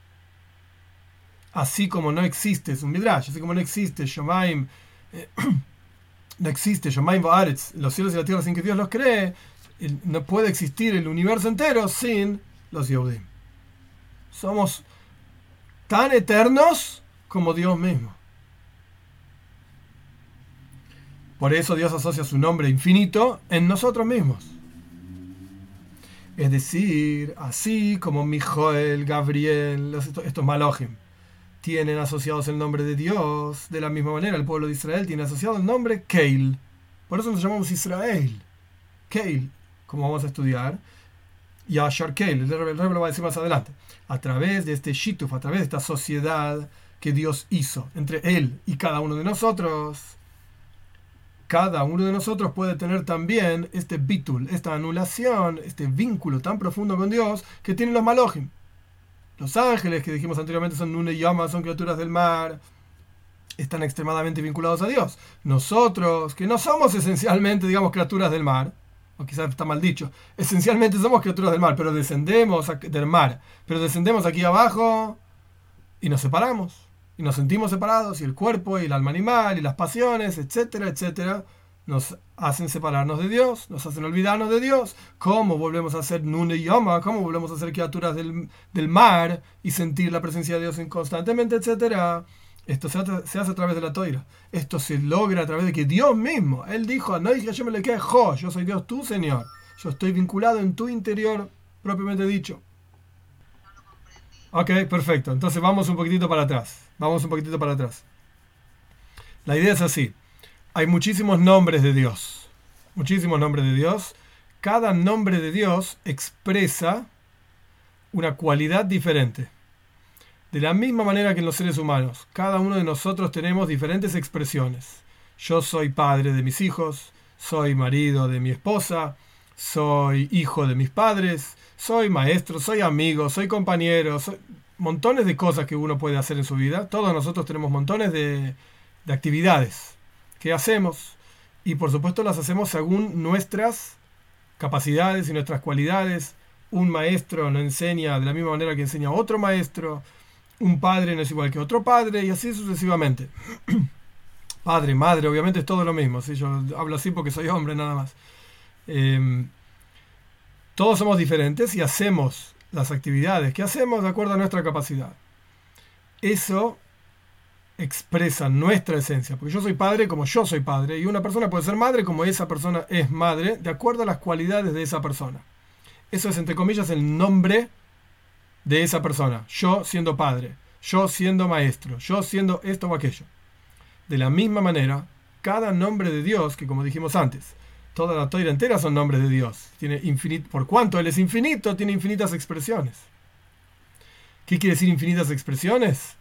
Así como no existe, es un midrash, así como no existe Shomaim, no existe Shomaim Va'aretz, los cielos y la tierra sin que Dios los cree, no puede existir el universo entero sin los Yehudim. Somos tan eternos como Dios mismo. Por eso Dios asocia su nombre infinito en nosotros mismos. Es decir, así como Mijoel, Gabriel, estos Malojim tienen asociados el nombre de Dios, de la misma manera el pueblo de Israel tiene asociado el nombre Keil. Por eso nos llamamos Israel. Keil, como vamos a estudiar, Yashar Keil, el Rebbe lo va a decir más adelante. A través de este Shituf, a través de esta sociedad que Dios hizo entre Él y cada uno de nosotros, cada uno de nosotros puede tener también este bitul, esta anulación, este vínculo tan profundo con Dios que tienen los Malojim. Los ángeles, que dijimos anteriormente, son Nune y Yama, son criaturas del mar, están extremadamente vinculados a Dios. Nosotros, que no somos esencialmente, digamos, criaturas del mar, o quizás está mal dicho, esencialmente somos criaturas del mar, pero descendemos del mar, pero descendemos aquí abajo y nos separamos. Y nos sentimos separados, y el cuerpo, y el alma animal, y las pasiones, etcétera, etcétera, nos hacen separarnos de Dios, nos hacen olvidarnos de Dios. ¿Cómo volvemos a ser Nune y Yama? ¿Cómo volvemos a ser criaturas del mar y sentir la presencia de Dios constantemente, etcétera? Esto se hace a través de la Toira. Esto se logra a través de que Dios mismo, Él dijo, no dije yo me le quedé, yo soy Dios, tu Señor. Yo estoy vinculado en tu interior, propiamente dicho. Ok, perfecto. Entonces vamos un poquitito para atrás. La idea es así. Hay muchísimos nombres de Dios. Cada nombre de Dios expresa una cualidad diferente. De la misma manera que en los seres humanos, cada uno de nosotros tenemos diferentes expresiones. Yo soy padre de mis hijos, soy marido de mi esposa, soy hijo de mis padres, soy maestro, soy amigo, soy compañero, soy montones de cosas que uno puede hacer en su vida. Todos nosotros tenemos montones de actividades que hacemos y por supuesto las hacemos según nuestras capacidades y nuestras cualidades. Un maestro no enseña de la misma manera que enseña otro maestro, un padre no es igual que otro padre y así sucesivamente. Padre, madre, obviamente es todo lo mismo, ¿sí? Yo hablo así porque soy hombre nada más. Todos somos diferentes y hacemos las actividades que hacemos de acuerdo a nuestra capacidad. Eso expresa nuestra esencia, porque yo soy padre como yo soy padre, y una persona puede ser madre como esa persona es madre, de acuerdo a las cualidades de esa persona. Eso es, entre comillas, el nombre de esa persona. Yo siendo padre, yo siendo maestro, yo siendo esto o aquello. De la misma manera, cada nombre de Dios, que como dijimos antes, toda la Torá entera son nombres de Dios. Tiene por cuanto Él es infinito, tiene infinitas expresiones. ¿Qué quiere decir infinitas expresiones?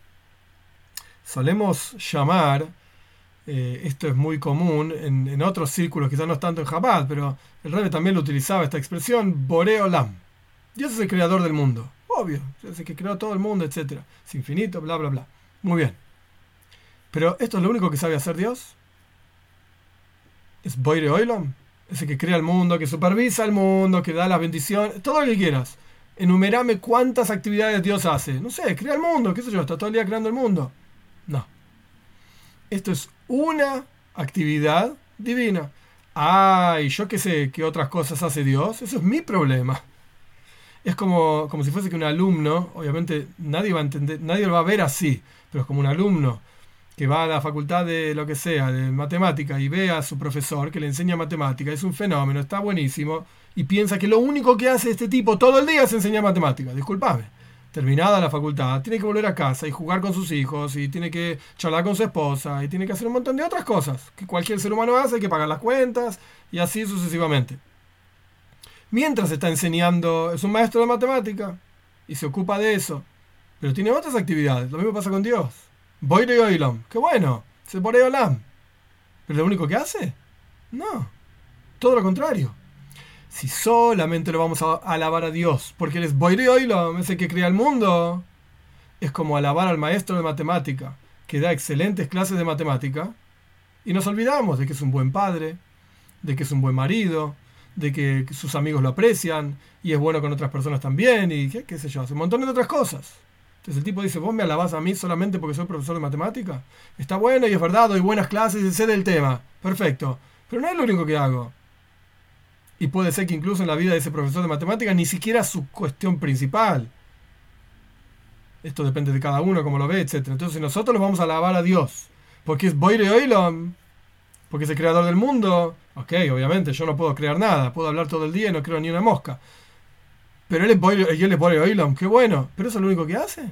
Solemos llamar, esto es muy común en otros círculos, quizás no es tanto en Chabad, pero el Rebbe también lo utilizaba, esta expresión, Boré Olam. Dios es el creador del mundo. Obvio, es el que creó todo el mundo, etc. Es infinito, bla, bla, bla. Muy bien. Pero ¿esto es lo único que sabe hacer Dios? ¿Es Boré Olam? Es el que crea el mundo, que supervisa el mundo, que da las bendiciones, todo lo que quieras. Enumerame cuántas actividades Dios hace. No sé, crea el mundo, qué sé yo, está todo el día creando el mundo. No. Esto es una actividad divina. Ay, yo qué sé qué otras cosas hace Dios. Eso es mi problema. Es como si fuese que un alumno, obviamente nadie va a entender, nadie lo va a ver así, pero es como un alumno que va a la facultad de lo que sea, de matemática, y ve a su profesor que le enseña matemática, es un fenómeno, está buenísimo, y piensa que lo único que hace este tipo todo el día es enseñar matemática. Disculpame. Terminada la facultad, tiene que volver a casa y jugar con sus hijos, y tiene que charlar con su esposa, y tiene que hacer un montón de otras cosas que cualquier ser humano hace, hay que pagar las cuentas, y así sucesivamente. Mientras está enseñando, es un maestro de matemática, y se ocupa de eso, pero tiene otras actividades. Lo mismo pasa con Dios. Boire Olam, qué bueno, se Boré Olam. ¿Pero lo único que hace? No, todo lo contrario. Si solamente lo vamos a alabar a Dios porque Él es Boire Olam, es el que crea el mundo, es como alabar al maestro de matemática que da excelentes clases de matemática y nos olvidamos de que es un buen padre, de que es un buen marido, de que sus amigos lo aprecian y es bueno con otras personas también y qué sé yo, hace un montón de otras cosas. Entonces el tipo dice, ¿vos me alabás a mí solamente porque soy profesor de matemática? Está bueno y es verdad, doy buenas clases y sé del tema. Perfecto. Pero no es lo único que hago. Y puede ser que incluso en la vida de ese profesor de matemática ni siquiera su cuestión principal. Esto depende de cada uno, como lo ve, etc. Entonces nosotros lo vamos a alabar a Dios. Porque es Boire Olam. Porque es el creador del mundo. Ok, obviamente, yo no puedo crear nada. Puedo hablar todo el día y no creo ni una mosca. Pero él es Boire Olam, qué bueno. Pero eso es lo único que hace.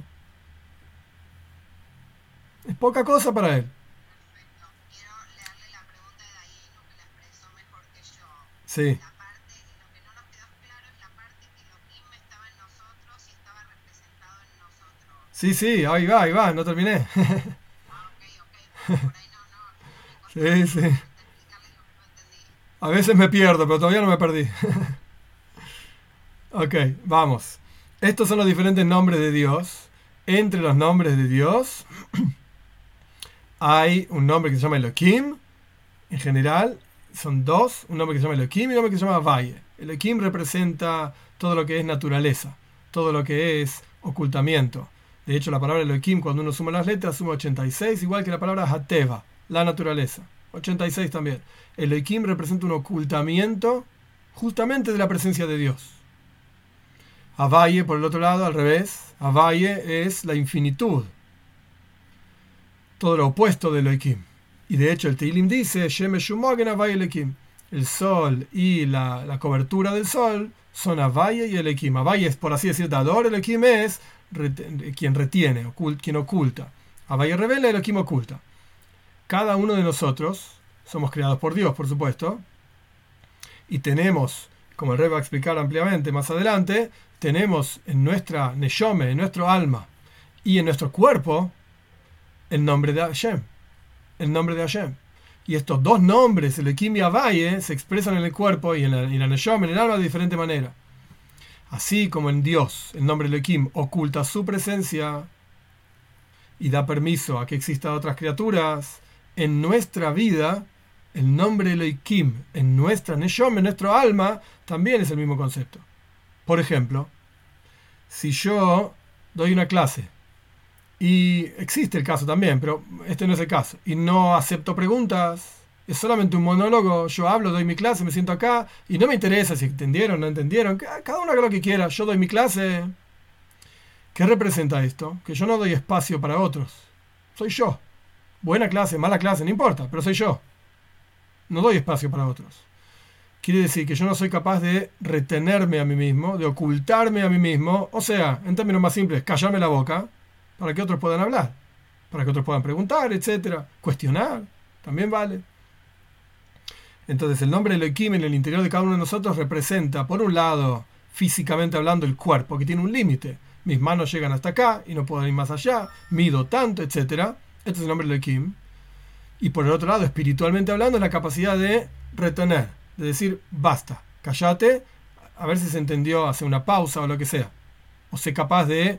Es poca cosa para él. Perfecto. Quiero leerle la pregunta de Dayenu que la expresó mejor que yo. Sí, La parte, lo que no nos quedó claro es la parte que Elohim estaba en nosotros y estaba representado en nosotros. sí, ahí va, no terminé. Ah, ok, porque por ahí me costó un Sí, poco sí. explicarle lo que no entendí. A veces me pierdo, pero todavía no me perdí. Ok, vamos. Estos son los diferentes nombres de Dios. Entre los nombres de Dios hay un nombre que se llama Elohim. En general, son dos. Un nombre que se llama Elohim y un nombre que se llama Valle. Elohim representa todo lo que es naturaleza, todo lo que es ocultamiento. De hecho, la palabra Elohim, cuando uno suma las letras, suma 86, igual que la palabra Hateva, la naturaleza. 86 también. Elohim representa un ocultamiento justamente de la presencia de Dios. Avaye, por el otro lado, al revés. Avaye es la infinitud. Todo lo opuesto de Elohim. Y de hecho el Teilim dice, Shemesh u'mogen Avaye Elohim. El sol y la cobertura del sol son Avaye y Elohim. Avaye es, por así decir, dador. Elohim es quien retiene, quien oculta. Avaye revela, Elohim oculta. Cada uno de nosotros somos creados por Dios, por supuesto. Y tenemos, como el Rebbe va a explicar ampliamente más adelante, tenemos en nuestra neshome, en nuestro alma, Y en nuestro cuerpo, el nombre de Hashem. El nombre de Hashem. Y estos dos nombres, el Elohim y Havaye, se expresan en el cuerpo y en la Neshama, en el alma, de diferente manera. Así como en Dios, el nombre Elohim oculta su presencia y da permiso a que existan otras criaturas, en nuestra vida, el nombre Elohim, en nuestra Neshama, en nuestro alma, también es el mismo concepto. Por ejemplo, si yo doy una clase, y existe el caso también, pero este no es el caso, y no acepto preguntas, es solamente un monólogo, yo hablo, doy mi clase, me siento acá, y no me interesa si entendieron o no entendieron, cada uno haga lo que quiera, yo doy mi clase. ¿Qué representa esto? Que yo no doy espacio para otros, soy yo. Buena clase, mala clase, no importa, pero soy yo. No doy espacio para otros. Quiere decir que yo no soy capaz de retenerme a mí mismo, de ocultarme a mí mismo, o sea, en términos más simples, callarme la boca, para que otros puedan hablar, para que otros puedan preguntar, etcétera, cuestionar, también vale. Entonces el nombre Elohim en el interior de cada uno de nosotros representa, por un lado, físicamente hablando, el cuerpo, que tiene un límite. Mis manos llegan hasta acá y no puedo ir más allá, mido tanto, etcétera. Este es el nombre Elohim. Y por el otro lado, espiritualmente hablando, es la capacidad de retener, de decir, basta, cállate, a ver si se entendió, hacer una pausa o lo que sea. O ser capaz de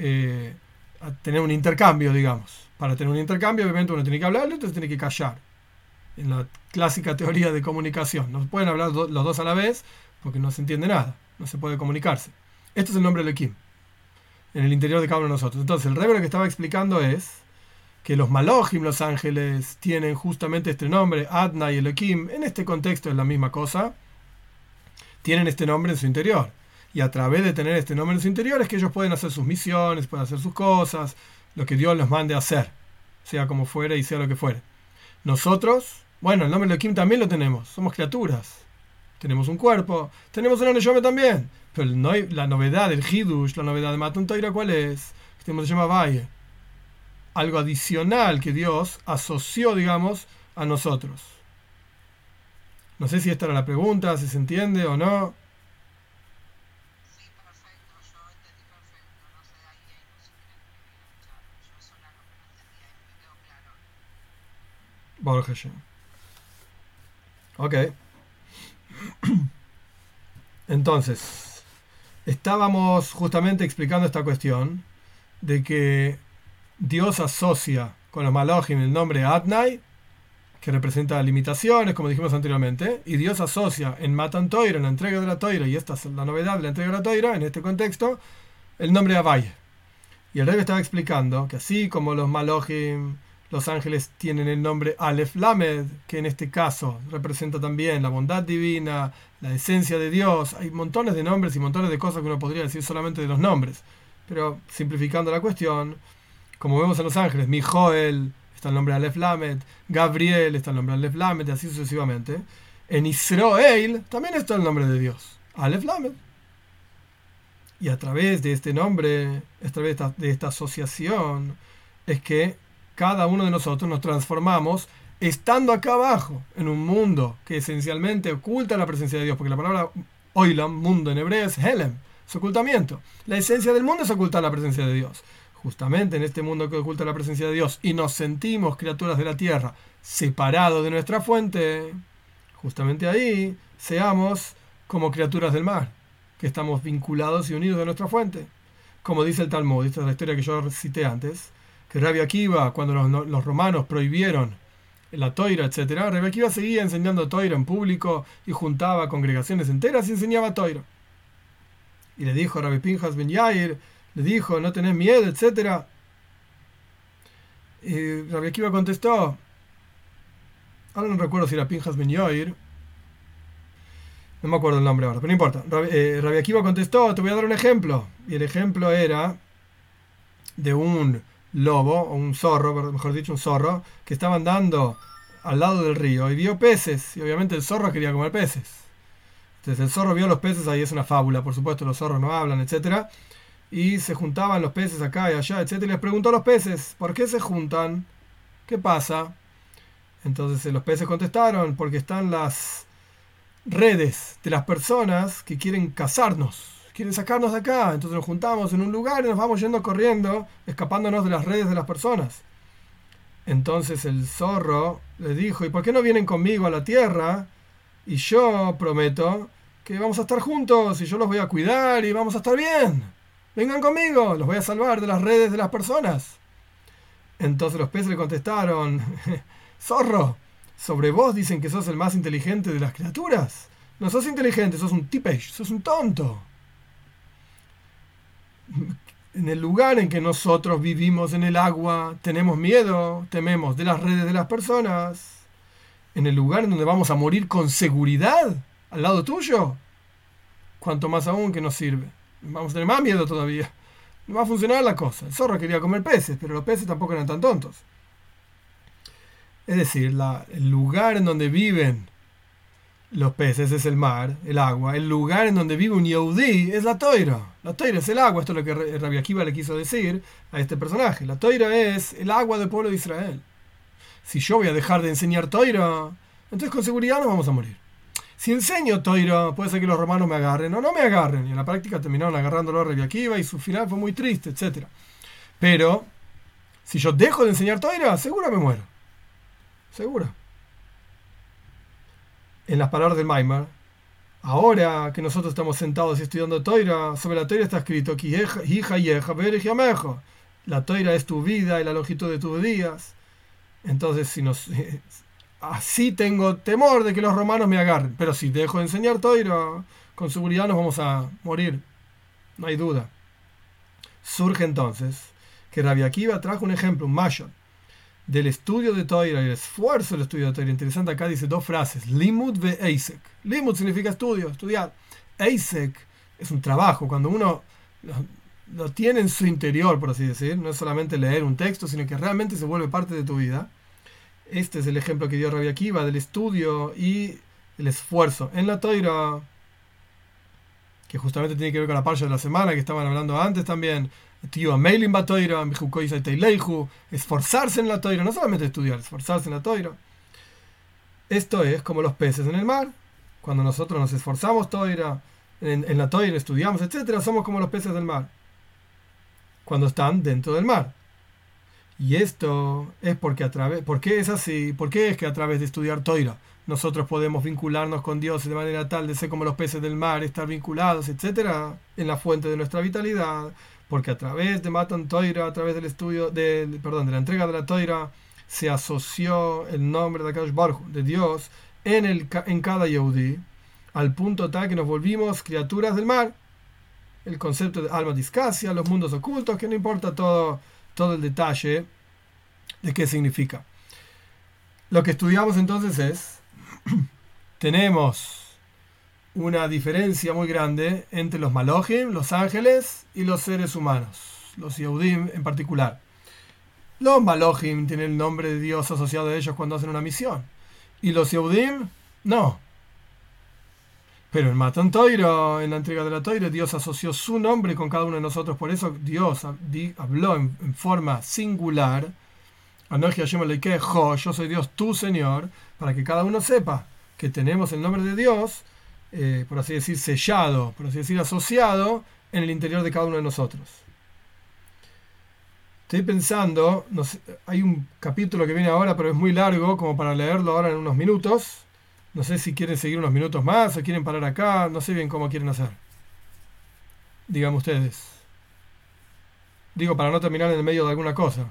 tener un intercambio, digamos. Para tener un intercambio, obviamente uno tiene que hablar, el otro tiene que callar. En la clásica teoría de comunicación. No pueden hablar los dos a la vez porque no se entiende nada, no se puede comunicarse. Este es el nombre de Elohim en el interior de cada uno de nosotros. Entonces, el Rebbe lo que estaba explicando es que los Malojim, los ángeles, tienen justamente este nombre, Adna y Elohim. En este contexto es la misma cosa. Tienen este nombre en su interior. Y a través de tener este nombre en su interior es que ellos pueden hacer sus misiones, pueden hacer sus cosas, lo que Dios los mande a hacer, sea como fuere y sea lo que fuere. Nosotros, bueno, el nombre de Elohim también lo tenemos. Somos criaturas. Tenemos un cuerpo. Tenemos una Neshama también. Pero la novedad, el Hidush, la novedad de Matan Torah, ¿cuál es? Que se llama Valle. Algo adicional que Dios asoció, digamos, a nosotros. No sé si esta era la pregunta, si se entiende o no. Sí, perfecto, yo entendí perfecto. No sé, ahí no sé quién escribía en el chat. Yo sola lo que no entendía y me quedó claro. Baruch Hashem. Ok. Entonces, estábamos justamente explicando esta cuestión de que Dios asocia con los Malojim el nombre Adnai, que representa limitaciones, como dijimos anteriormente, y Dios asocia en Matan Torah, en la entrega de la Torah, y esta es la novedad de la entrega de la Torah, en este contexto, el nombre Havaye. Y el Rebbe estaba explicando que así como los Malojim, los ángeles, tienen el nombre Aleph Lamed, que en este caso representa también la bondad divina, la esencia de Dios. Hay montones de nombres y montones de cosas que uno podría decir solamente de los nombres. Pero simplificando la cuestión, como vemos en los ángeles, Mijoel, está el nombre Aleph Lamed, Gabriel, está el nombre Aleph Lamed, y así sucesivamente. En Israel también está el nombre de Dios, Aleph Lamed. Y a través de este nombre, a través de esta asociación, es que cada uno de nosotros nos transformamos estando acá abajo, en un mundo que esencialmente oculta la presencia de Dios, porque la palabra Oilam, mundo en hebreo, es Helem, es ocultamiento. La esencia del mundo es ocultar la presencia de Dios. Justamente en este mundo que oculta la presencia de Dios y nos sentimos criaturas de la tierra, separados de nuestra fuente, justamente ahí seamos como criaturas del mar, que estamos vinculados y unidos a nuestra fuente. Como dice el Talmud, esta es la historia que yo cité antes, que Rabbi Akiva, cuando los romanos prohibieron la Toira, etc., Rabbi Akiva seguía enseñando Toira en público y juntaba congregaciones enteras y enseñaba Toira. Y le dijo a Rabbi Pinchas ben Yair, le dijo, no tenés miedo, etc. Y Rabbi Akiva contestó, ahora no recuerdo si era Pinchas ben Yair, no me acuerdo el nombre ahora, pero no importa. Rabbi Akiva contestó, te voy a dar un ejemplo. Y el ejemplo era de un lobo, o un zorro, mejor dicho, un zorro, que estaba andando al lado del río y vio peces, y obviamente el zorro quería comer peces. Entonces el zorro vio los peces, ahí es una fábula, por supuesto, los zorros no hablan, etcétera, y se juntaban los peces acá y allá, etcétera, y les preguntó a los peces, ¿por qué se juntan? ¿Qué pasa? Entonces los peces contestaron, porque están las redes de las personas que quieren cazarnos, quieren sacarnos de acá. Entonces nos juntamos en un lugar y nos vamos yendo corriendo, escapándonos de las redes de las personas. Entonces el zorro le dijo, ¿y por qué no vienen conmigo a la tierra? Y yo prometo que vamos a estar juntos y yo los voy a cuidar y vamos a estar bien. Vengan conmigo, los voy a salvar de las redes de las personas. Entonces los peces le contestaron, zorro, sobre vos dicen que sos el más inteligente de las criaturas. No sos inteligente, sos un tipesh, sos un tonto. En el lugar en que nosotros vivimos en el agua, tenemos miedo, tememos de las redes de las personas. En el lugar en donde vamos a morir con seguridad, al lado tuyo, cuanto más aún que nos sirve. Vamos a tener más miedo todavía. No va a funcionar la cosa. El zorro quería comer peces, pero los peces tampoco eran tan tontos. Es decir, el lugar en donde viven los peces es el mar, el agua. El lugar en donde vive un Yehudí es la Toira. La Toira es el agua. Esto es lo que Rabbi Akiva le quiso decir a este personaje. La Toira es el agua del pueblo de Israel. Si yo voy a dejar de enseñar Toira, entonces con seguridad nos vamos a morir. Si enseño Toira, puede ser que los romanos me agarren o no me agarren. Y en la práctica terminaron agarrándolo a Rabbi Akiva y su final fue muy triste, etc. Pero, si yo dejo de enseñar Toira, seguro me muero. Seguro. En las palabras del Maimar, ahora que nosotros estamos sentados y estudiando Toira, sobre la Toira está escrito, la Toira es tu vida y la longitud de tus días. Entonces, así tengo temor de que los romanos me agarren. Pero si dejo de enseñar Toira, con seguridad nos vamos a morir. No hay duda. Surge entonces que Rabbi Akiva trajo un ejemplo, un mayor, del estudio de Toira y el esfuerzo del estudio de Toira. Interesante, acá dice dos frases. Limud ve eisek. Limud significa estudio, estudiar. Eisek es un trabajo. Cuando uno lo tiene en su interior, por así decir, no es solamente leer un texto, sino que realmente se vuelve parte de tu vida. Este es el ejemplo que dio Rabbi Akiva del estudio y el esfuerzo en la Toira, que justamente tiene que ver con la parsha de la semana que estaban hablando antes también. Esforzarse en la Toira, no solamente estudiar, esforzarse en la Toira. Esto es como los peces en el mar. Cuando nosotros nos esforzamos Toira, en la Toira estudiamos, etcétera, somos como los peces del mar cuando están dentro del mar. Y esto es porque ¿por qué es así? ¿Por qué es que a través de estudiar Toira nosotros podemos vincularnos con Dios de manera tal de ser como los peces del mar, estar vinculados, etcétera, en la fuente de nuestra vitalidad? Porque a través de Matan Toira, a través del estudio, de la entrega de la Toira, se asoció el nombre de Akadosh Baruj Hu, de Dios, en cada Yehudí, al punto tal que nos volvimos criaturas del mar. El concepto de alma discasia, los mundos ocultos, que no importa todo el detalle de qué significa. Lo que estudiamos entonces es, tenemos una diferencia muy grande entre los Malojim, los ángeles, y los seres humanos, los Yehudim en particular. Los Malojim tienen el nombre de Dios asociado a ellos cuando hacen una misión, y los Yehudim no. Pero en Matan Toira, en la entrega de la Toira, Dios asoció su nombre con cada uno de nosotros. Por eso Dios habló en forma singular. Anoji Hashem Elokeja, yo soy Dios, tu Señor, para que cada uno sepa que tenemos el nombre de Dios, por así decir, sellado, por así decir, asociado en el interior de cada uno de nosotros. Estoy pensando, no sé, hay un capítulo que viene ahora, pero es muy largo, como para leerlo ahora en unos minutos. No sé si quieren seguir unos minutos más o quieren parar acá. No sé bien cómo quieren hacer. Díganme ustedes. Digo, para no terminar en el medio de alguna cosa.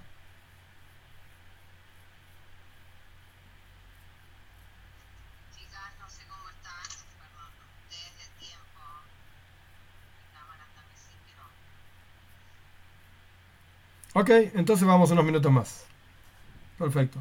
Chicas, no sé cómo están, perdón, desde el tiempo. Mi cámara también sí, pero Ok, entonces vamos unos minutos más. Perfecto.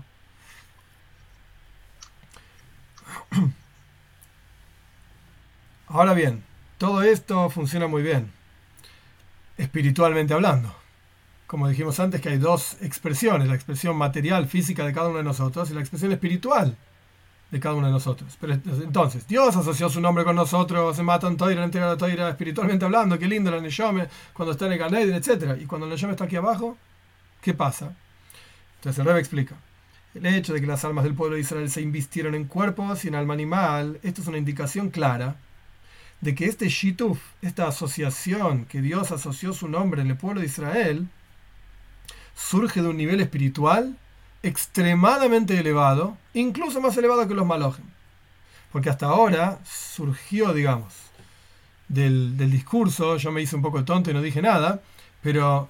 Ahora bien, todo esto funciona muy bien, espiritualmente hablando. Como dijimos antes, que hay dos expresiones, la expresión material, física de cada uno de nosotros y la expresión espiritual de cada uno de nosotros. Pero entonces, Dios asoció su nombre con nosotros, se matan Toira, entrega la Toira, espiritualmente hablando, qué lindo la Neshome, cuando está en el Gan Eden, etc. Y cuando el Neshome está aquí abajo, ¿qué pasa? Entonces el Rebbe explica. El hecho de que las almas del pueblo de Israel se invistieron en cuerpos y en alma animal, esto es una indicación clara de que este Shituf, esta asociación que Dios asoció su nombre en el pueblo de Israel, surge de un nivel espiritual extremadamente elevado, incluso más elevado que los Malojim. Porque hasta ahora surgió, digamos, del discurso, yo me hice un poco tonto y no dije nada, pero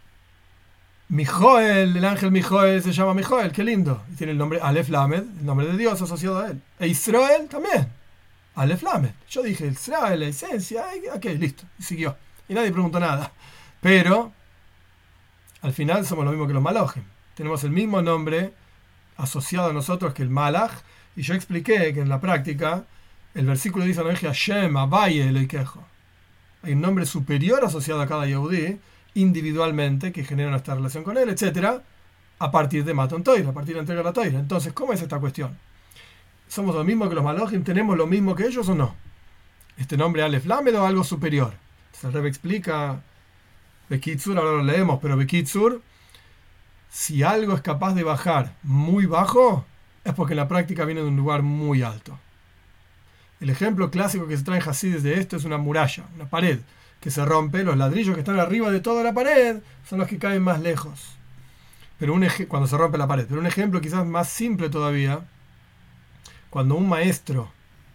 Mijoel, el ángel Mijoel se llama Mijoel, qué lindo, y tiene el nombre Aleph Lamed, el nombre de Dios asociado a él. E Israel también, Aleph Lamed. Yo dije Israel, la esencia, ok, listo, y siguió. Y nadie preguntó nada. Pero al final somos lo mismo que los Malojim. Tenemos el mismo nombre asociado a nosotros que el Malach, y yo expliqué que en la práctica el versículo dice Hashem, Abaye, Eloikejo. Hay un nombre superior asociado a cada Yehudí, individualmente, que genera nuestra relación con él, etc., a partir de Matan Torah, a partir de la entrega de la Torah. Entonces, ¿cómo es esta cuestión? ¿Somos lo mismo que los Malojim? ¿Tenemos lo mismo que ellos o no? ¿Este nombre Aleph Lamed o algo superior? Entonces el Rebbe explica, Bekitsur, ahora lo leemos, pero Bekitsur, si algo es capaz de bajar muy bajo, es porque en la práctica viene de un lugar muy alto. El ejemplo clásico que se trae en Hasidus de esto es una muralla, una pared, que se rompe, los ladrillos que están arriba de toda la pared son los que caen más lejos. Pero cuando se rompe la pared. Pero un ejemplo quizás más simple todavía, cuando un maestro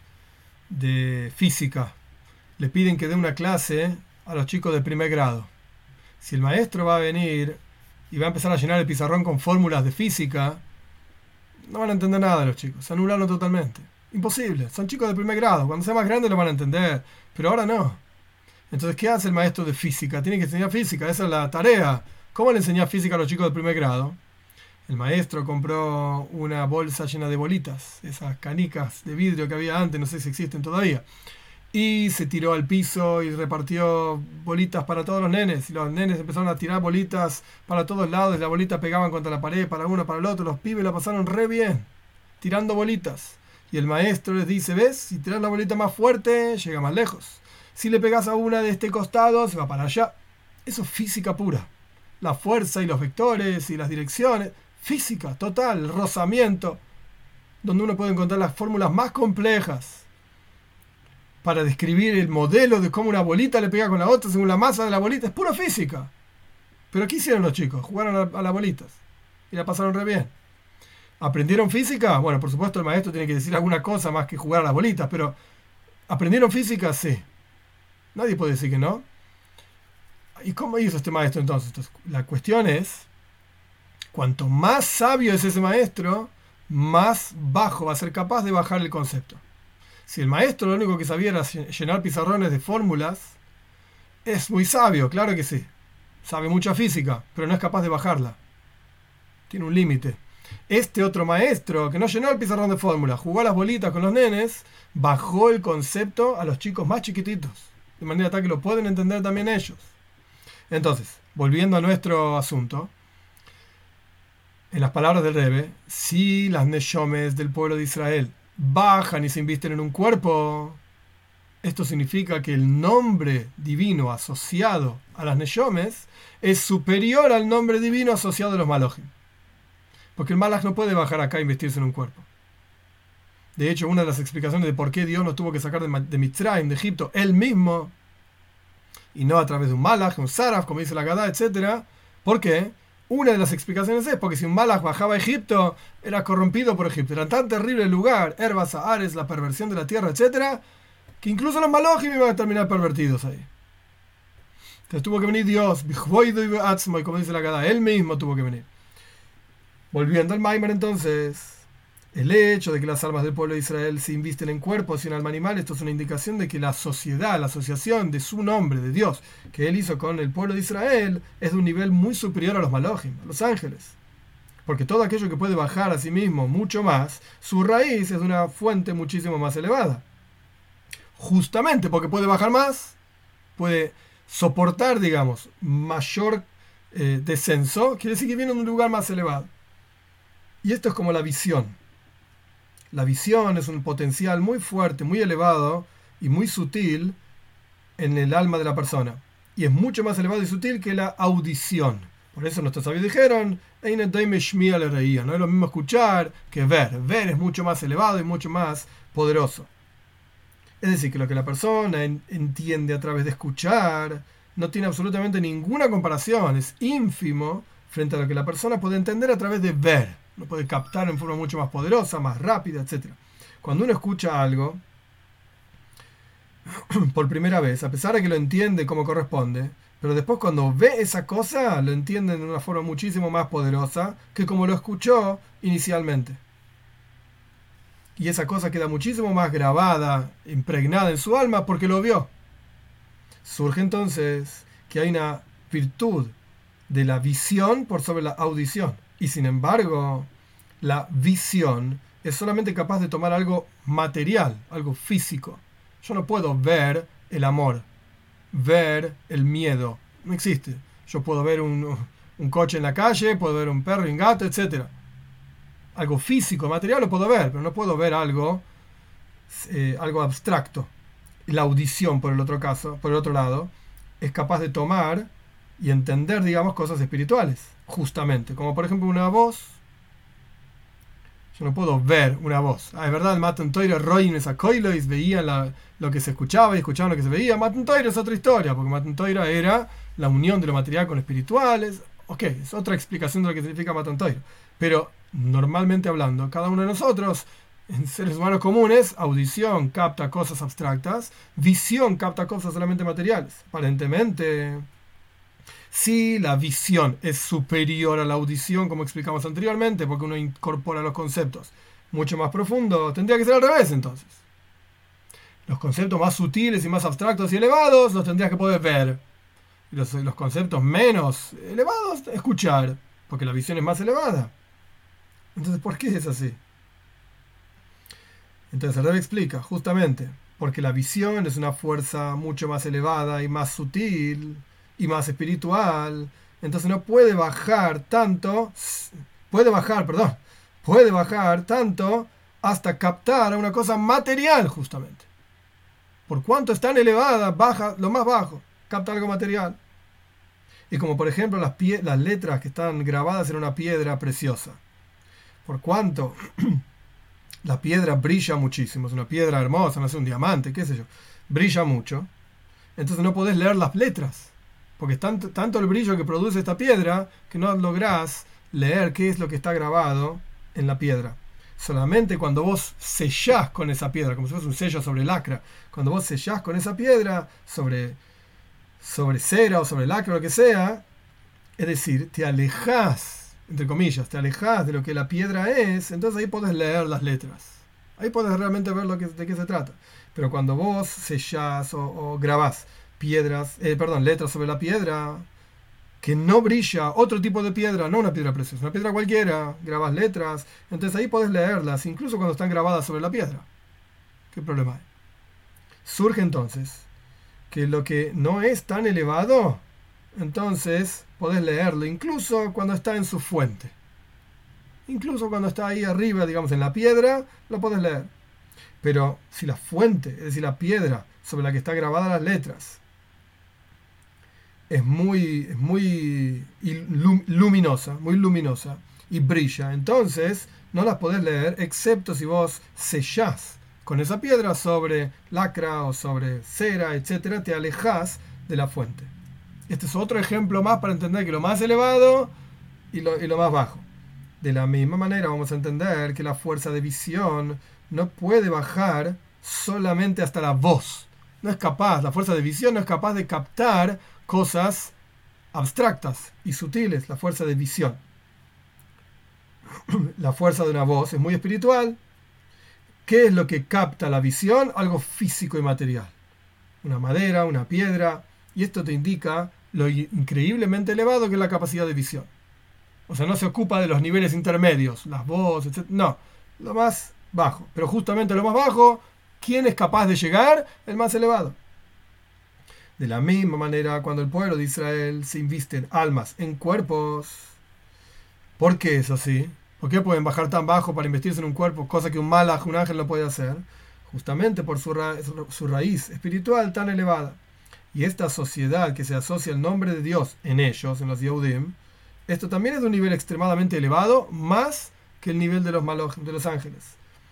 de física le piden que dé una clase a los chicos de primer grado. Si el maestro va a venir y va a empezar a llenar el pizarrón con fórmulas de física, no van a entender nada de los chicos, se anularon totalmente. Imposible, son chicos de primer grado, cuando sean más grandes lo van a entender, pero ahora no. Entonces, ¿qué hace el maestro de física? Tiene que enseñar física, esa es la tarea. ¿Cómo le enseñar física a los chicos de primer grado? El maestro compró una bolsa llena de bolitas, esas canicas de vidrio que había antes, no sé si existen todavía, y se tiró al piso y repartió bolitas para todos los nenes, y los nenes empezaron a tirar bolitas para todos lados, y las bolitas pegaban contra la pared, para uno, para el otro, los pibes la pasaron re bien, tirando bolitas. Y el maestro les dice, ¿ves? Si tiras la bolita más fuerte, llega más lejos. Si le pegas a una de este costado, se va para allá. Eso es física pura. La fuerza y los vectores y las direcciones. Física total, el rozamiento, donde uno puede encontrar las fórmulas más complejas para describir el modelo de cómo una bolita le pega con la otra según la masa de la bolita. Es pura física. Pero ¿qué hicieron los chicos? Jugaron a las bolitas y la pasaron re bien. ¿Aprendieron física? Bueno, por supuesto el maestro tiene que decir alguna cosa más que jugar a las bolitas, pero ¿aprendieron física? Sí. Nadie puede decir que no. ¿Y cómo hizo este maestro entonces? La cuestión es, cuanto más sabio es ese maestro, más bajo va a ser capaz de bajar el concepto. Si el maestro lo único que sabía era llenar pizarrones de fórmulas, es muy sabio, claro que sí. Sabe mucha física, pero no es capaz de bajarla. Tiene un límite. Este otro maestro, que no llenó el pizarrón de fórmulas, jugó a las bolitas con los nenes, bajó el concepto a los chicos más chiquititos, de manera tal que lo pueden entender también ellos. Entonces, volviendo a nuestro asunto, en las palabras del Rebbe, si las neshomes del pueblo de Israel bajan y se invisten en un cuerpo, esto significa que el nombre divino asociado a las neshomes es superior al nombre divino asociado a los malojim. Porque el malach no puede bajar acá e investirse en un cuerpo. De hecho, una de las explicaciones de por qué Dios nos tuvo que sacar de Mitzrayim, de Egipto, él mismo, y no a través de un malach, un saraf, como dice la Gadá, etc. ¿Por qué? Una de las explicaciones es porque si un malach bajaba a Egipto, era corrompido por Egipto. Era tan terrible el lugar, herbas, ares, la perversión de la tierra, etc., que incluso los malojim iban a terminar pervertidos ahí. Entonces tuvo que venir Dios, y como dice la Gadá, él mismo tuvo que venir. Volviendo al Maimer entonces, el hecho de que las almas del pueblo de Israel se invisten en cuerpos y en alma animal, esto es una indicación de que la sociedad, la asociación de su nombre, de Dios, que él hizo con el pueblo de Israel, es de un nivel muy superior a los malojim, a los ángeles. Porque todo aquello que puede bajar a sí mismo mucho más, su raíz es de una fuente muchísimo más elevada. Justamente porque puede bajar más, puede soportar, digamos, mayor descenso, quiere decir que viene de un lugar más elevado. Y esto es como la visión. La visión es un potencial muy fuerte, muy elevado y muy sutil en el alma de la persona. Y es mucho más elevado y sutil que la audición. Por eso nuestros sabios dijeron, no es lo mismo escuchar que ver. Ver es mucho más elevado y mucho más poderoso. Es decir, que lo que la persona entiende a través de escuchar no tiene absolutamente ninguna comparación, es ínfimo frente a lo que la persona puede entender a través de ver. Lo puede captar en forma mucho más poderosa, más rápida, etc. Cuando uno escucha algo por primera vez, a pesar de que lo entiende como corresponde, pero después cuando ve esa cosa, lo entiende de una forma muchísimo más poderosa que como lo escuchó inicialmente. Y esa cosa queda muchísimo más grabada, impregnada en su alma porque lo vio. Surge entonces que hay una virtud de la visión por sobre la audición. Y sin embargo, la visión es solamente capaz de tomar algo material, algo físico. Yo no puedo ver el amor, ver el miedo. No existe. Yo puedo ver un coche en la calle, puedo ver un perro y un gato, etc. Algo físico, material lo puedo ver, pero no puedo ver algo abstracto. La audición, por el otro lado, es capaz de tomar y entender, digamos, cosas espirituales, justamente. Como por ejemplo una voz. Yo no puedo ver una voz. Es verdad, el Matan Torah, Roin esa Koilois, veían lo que se escuchaba y escuchaban lo que se veía. Matan Torah es otra historia, porque Matan Torah era la unión de lo material con lo espiritual. Ok, es otra explicación de lo que significa Matan Torah. Pero normalmente hablando, cada uno de nosotros, en seres humanos comunes, audición capta cosas abstractas, visión capta cosas solamente materiales. Aparentemente, si la visión es superior a la audición, como explicamos anteriormente, porque uno incorpora los conceptos mucho más profundos, tendría que ser al revés entonces. Los conceptos más sutiles y más abstractos y elevados los tendrías que poder ver. Y los conceptos menos elevados, escuchar, porque la visión es más elevada. Entonces, ¿por qué es así? Entonces el Rebbe explica, justamente, porque la visión es una fuerza mucho más elevada y más sutil y más espiritual, entonces no puede bajar tanto, puede bajar tanto hasta captar a una cosa material, justamente. Por cuanto es tan elevada, baja lo más bajo, capta algo material. Y como por ejemplo las letras que están grabadas en una piedra preciosa. Por cuanto la piedra brilla muchísimo, es una piedra hermosa, no sé, un diamante, qué sé yo, brilla mucho, entonces no podés leer las letras. Porque es tanto el brillo que produce esta piedra que no lográs leer qué es lo que está grabado en la piedra. Solamente cuando vos sellás con esa piedra, como si fuese un sello sobre lacra, cuando vos sellás con esa piedra sobre cera o sobre lacra o lo que sea, es decir, te alejás, entre comillas, te alejás de lo que la piedra es, entonces ahí podés leer las letras. Ahí podés realmente ver de qué se trata. Pero cuando vos sellás o grabás letras sobre la piedra, que no brilla, otro tipo de piedra, no una piedra preciosa, una piedra cualquiera, grabas letras, entonces ahí podés leerlas, incluso cuando están grabadas sobre la piedra. ¿Qué problema hay? Surge entonces que lo que no es tan elevado, entonces podés leerlo, incluso cuando está en su fuente. Incluso cuando está ahí arriba, digamos, en la piedra, lo podés leer. Pero si la fuente, es decir, la piedra sobre la que está grabadas las letras, es muy luminosa y brilla, entonces no las podés leer excepto si vos sellás con esa piedra sobre lacra o sobre cera, etcétera, te alejás de la fuente. Este es otro ejemplo más para entender que lo más elevado y lo más bajo. De la misma manera vamos a entender que la fuerza de visión no puede bajar solamente hasta la voz. No es capaz, la fuerza de visión no es capaz de captar cosas abstractas y sutiles, la fuerza de visión. La fuerza de una voz es muy espiritual. ¿Qué es lo que capta la visión? Algo físico y material. Una madera, una piedra. Y esto te indica lo increíblemente elevado que es la capacidad de visión. O sea, no se ocupa de los niveles intermedios, las voces, etc. No, lo más bajo. Pero justamente lo más bajo, ¿quién es capaz de llegar? El más elevado. De la misma manera, cuando el pueblo de Israel se inviste en almas, en cuerpos, ¿por qué es así? ¿Por qué pueden bajar tan bajo para investirse en un cuerpo, cosa que un malaj, un ángel, no puede hacer? Justamente por su raíz espiritual tan elevada. Y esta sociedad que se asocia el nombre de Dios en ellos, en los Yehudim, esto también es de un nivel extremadamente elevado, más que el nivel de los malaj, de los ángeles.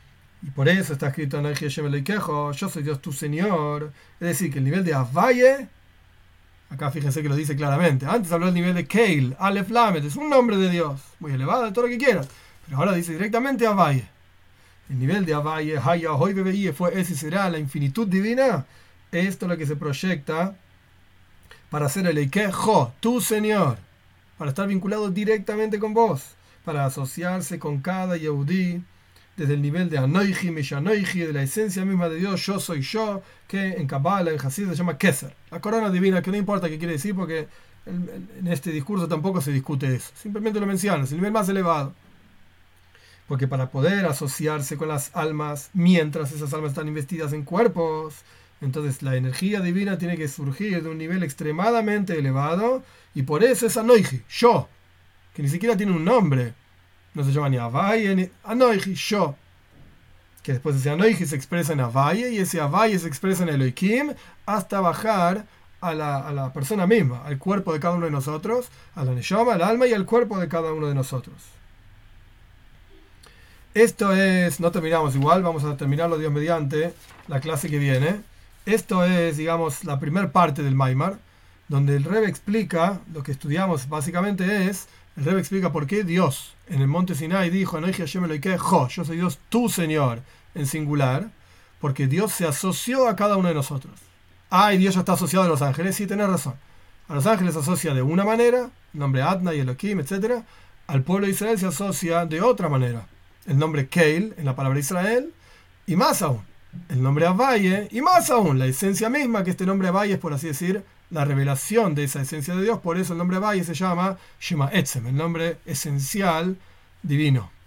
Y por eso está escrito en Anoji Hashem Elokejo, yo soy Dios tu Señor. Es decir, que el nivel de Havaye, acá fíjense que lo dice claramente. Antes habló del nivel de Keil, Aleph Lamed, es un nombre de Dios, muy elevado, todo lo que quieras. Pero ahora dice directamente Havaye. El nivel de Havaye, Haya, Hoy, Bebe, fue, es y será la infinitud divina. Esto es lo que se proyecta para hacer el Eikejo, tu Señor, para estar vinculado directamente con vos, para asociarse con cada Yehudí, desde el nivel de Anoiji, Mishanoiji, de la esencia misma de Dios, yo soy yo, que en Kabbalah, en Hasid se llama Keser, la corona divina, que no importa qué quiere decir, porque en este discurso tampoco se discute eso, simplemente lo menciona, es el nivel más elevado. Porque para poder asociarse con las almas, mientras esas almas están investidas en cuerpos, entonces la energía divina tiene que surgir de un nivel extremadamente elevado, y por eso es Anoiji, yo, que ni siquiera tiene un nombre. No se llama ni Havaye ni Anoiji, yo. Que después ese Anoiji se expresa en Havaye y ese Havaye se expresa en Elohim hasta bajar a la persona misma, al cuerpo de cada uno de nosotros, a la Neshama, al alma y al cuerpo de cada uno de nosotros. Esto es, no terminamos igual, vamos a terminarlo Dios mediante la clase que viene. Esto es, digamos, la primera parte del Maimar, donde el Rebbe explica, lo que estudiamos básicamente es, el Rebbe explica por qué Dios en el monte Sinai dijo, Anoji Hashem Elokejo, yo soy Dios tu Señor, en singular, porque Dios se asoció a cada uno de nosotros. Y Dios ya está asociado a los ángeles, sí, tenés razón. A los ángeles se asocia de una manera, el nombre Adna y Elohim, etc. Al pueblo de Israel se asocia de otra manera. El nombre Keil, en la palabra Israel, y más aún, el nombre Havaye, y más aún, la esencia misma, que este nombre Havaye es, por así decir, la revelación de esa esencia de Dios. Por eso el nombre Havaye se llama Shema Etzem, el nombre esencial divino.